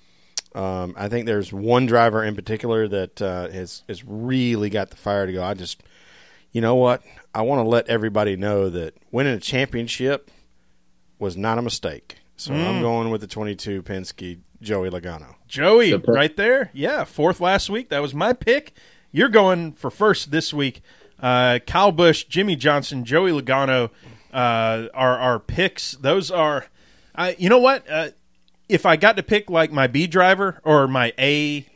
Um, I think there's one driver in particular that uh, has has really got the fire to go. I just, you know what? I want to let everybody know that winning a championship was not a mistake. So Mm. I'm going with the twenty-two Penske Joey Logano. Joey, Good pick. right there. Yeah, fourth last week. That was my pick. You're going for first this week. Uh, Kyle Busch, Jimmy Johnson, Joey Logano uh, are our picks. Those are, I. you know what? Uh, if I got to pick like my B driver or my A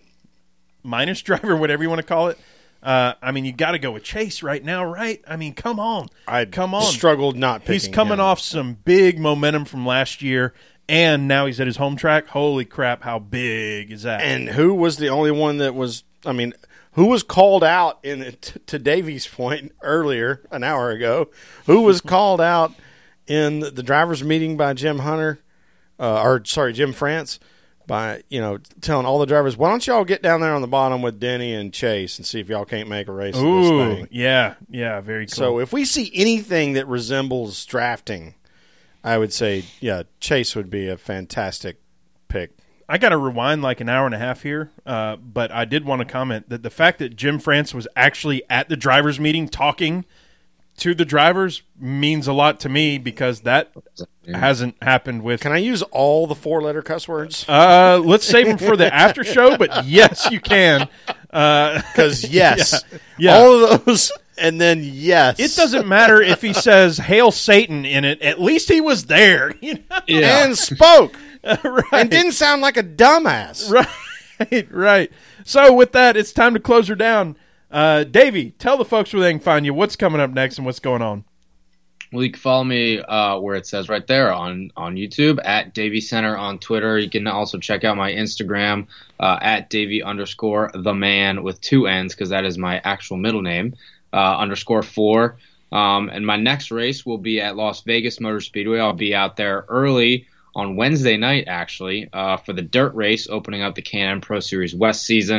minus driver, whatever you want to call it, uh, I mean, you got to go with Chase right now, right? I mean, come on. I Come on. struggled not picking He's coming him. off some big momentum from last year, and now he's at his home track. Holy crap, how big is that? And who was the only one that was, I mean, who was called out in t- to Davey's point earlier, an hour ago? Who was called out in the driver's meeting by Jim Hunter, uh, or sorry, Jim France, by, you know, telling all the drivers, why don't y'all get down there on the bottom with Denny and Chase and see if y'all can't make a race of this Ooh, thing. yeah, yeah, very cool. So if we see anything that resembles drafting, I would say, yeah, Chase would be a fantastic pick. I got to rewind like an hour and a half here, uh, but I did want to comment that the fact that Jim France was actually at the drivers' meeting talking to the drivers means a lot to me because that hasn't happened with. Can I use all the four-letter cuss words? Uh, let's save them for the after show, but yes, you can. Uh, Because yes, yeah. all of those, and then yes, it doesn't matter if he says "Hail Satan" in it. At least he was there, you know? Yeah. and spoke right? and didn't sound like a dumbass. Right, right. So with that, it's time to close her down. Uh, Davey, tell the folks where they can find you. What's coming up next and what's going on? Well, you can follow me uh, where it says right there on, on YouTube, at Davey Center on Twitter. You can also check out my Instagram, uh, at Davey underscore the man with two N's, because that is my actual middle name, uh, underscore four. Um, and my next race will be at Las Vegas Motor Speedway. I'll be out there early on Wednesday night, actually, uh, for the dirt race, opening up the Can-Am Pro Series West season.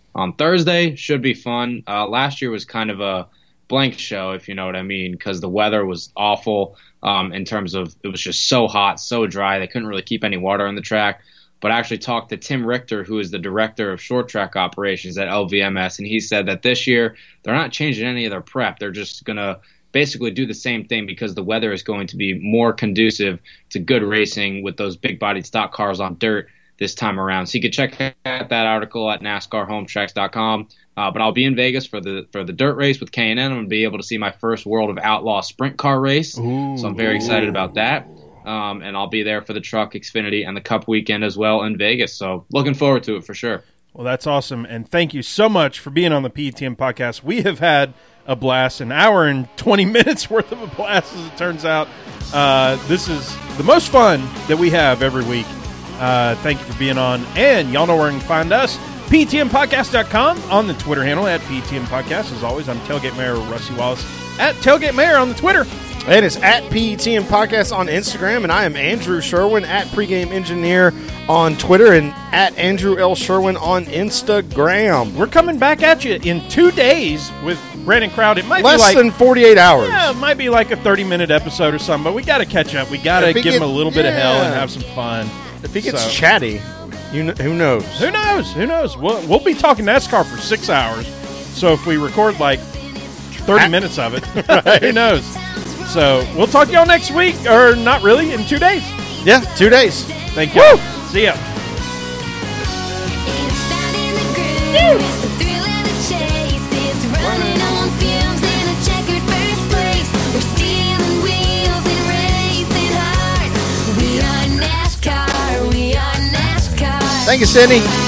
on Thursday. Should be fun. Uh, last year was kind of a blank show, if you know what I mean, because the weather was awful um, in terms of it was just so hot, so dry. They couldn't really keep any water on the track. But I actually talked to Tim Richter, who is the director of short track operations at L V M S, and he said that this year they're not changing any of their prep. They're just going to basically do the same thing because the weather is going to be more conducive to good racing with those big-bodied stock cars on dirt this time around. So you can check out that article at NASCAR Home Tracks dot com. Uh, but I'll be in Vegas for the for the dirt race with K and N. I'm going to be able to see my first World of Outlaw sprint car race. Ooh, so I'm very ooh. excited about that. Um, and I'll be there for the Truck, Xfinity, and the Cup weekend as well in Vegas. So looking forward to it for sure. Well, that's awesome. And thank you so much for being on the P T M podcast. We have had a blast, an hour and twenty minutes worth of a blast, as it turns out. Uh, this is the most fun that we have every week. Uh, thank you for being on. And y'all know where you can find us. P T M podcast dot com on the Twitter handle at P T M Podcast. As always, I'm Tailgate Mayor Rusty Wallace at Tailgate Mayor on the Twitter. It is at P T M Podcast on Instagram, and I am Andrew Sherwin at Pregame Engineer on Twitter and at Andrew L. Sherwin on Instagram. We're coming back at you in two days with Brandon Crowd. It might Less be like, than forty-eight hours. Yeah, it might be like a thirty-minute episode or something, but we got to catch up. We got to give get, him a little bit yeah. of hell and have some fun. If he gets so. chatty, you know, who knows? Who knows? Who knows? We'll, we'll be talking NASCAR for six hours, so if we record like thirty at- minutes of it, who knows? So we'll talk to y'all next week, or not really, in two days. Yeah, two days. Thank you. See ya. Thank you, Sydney.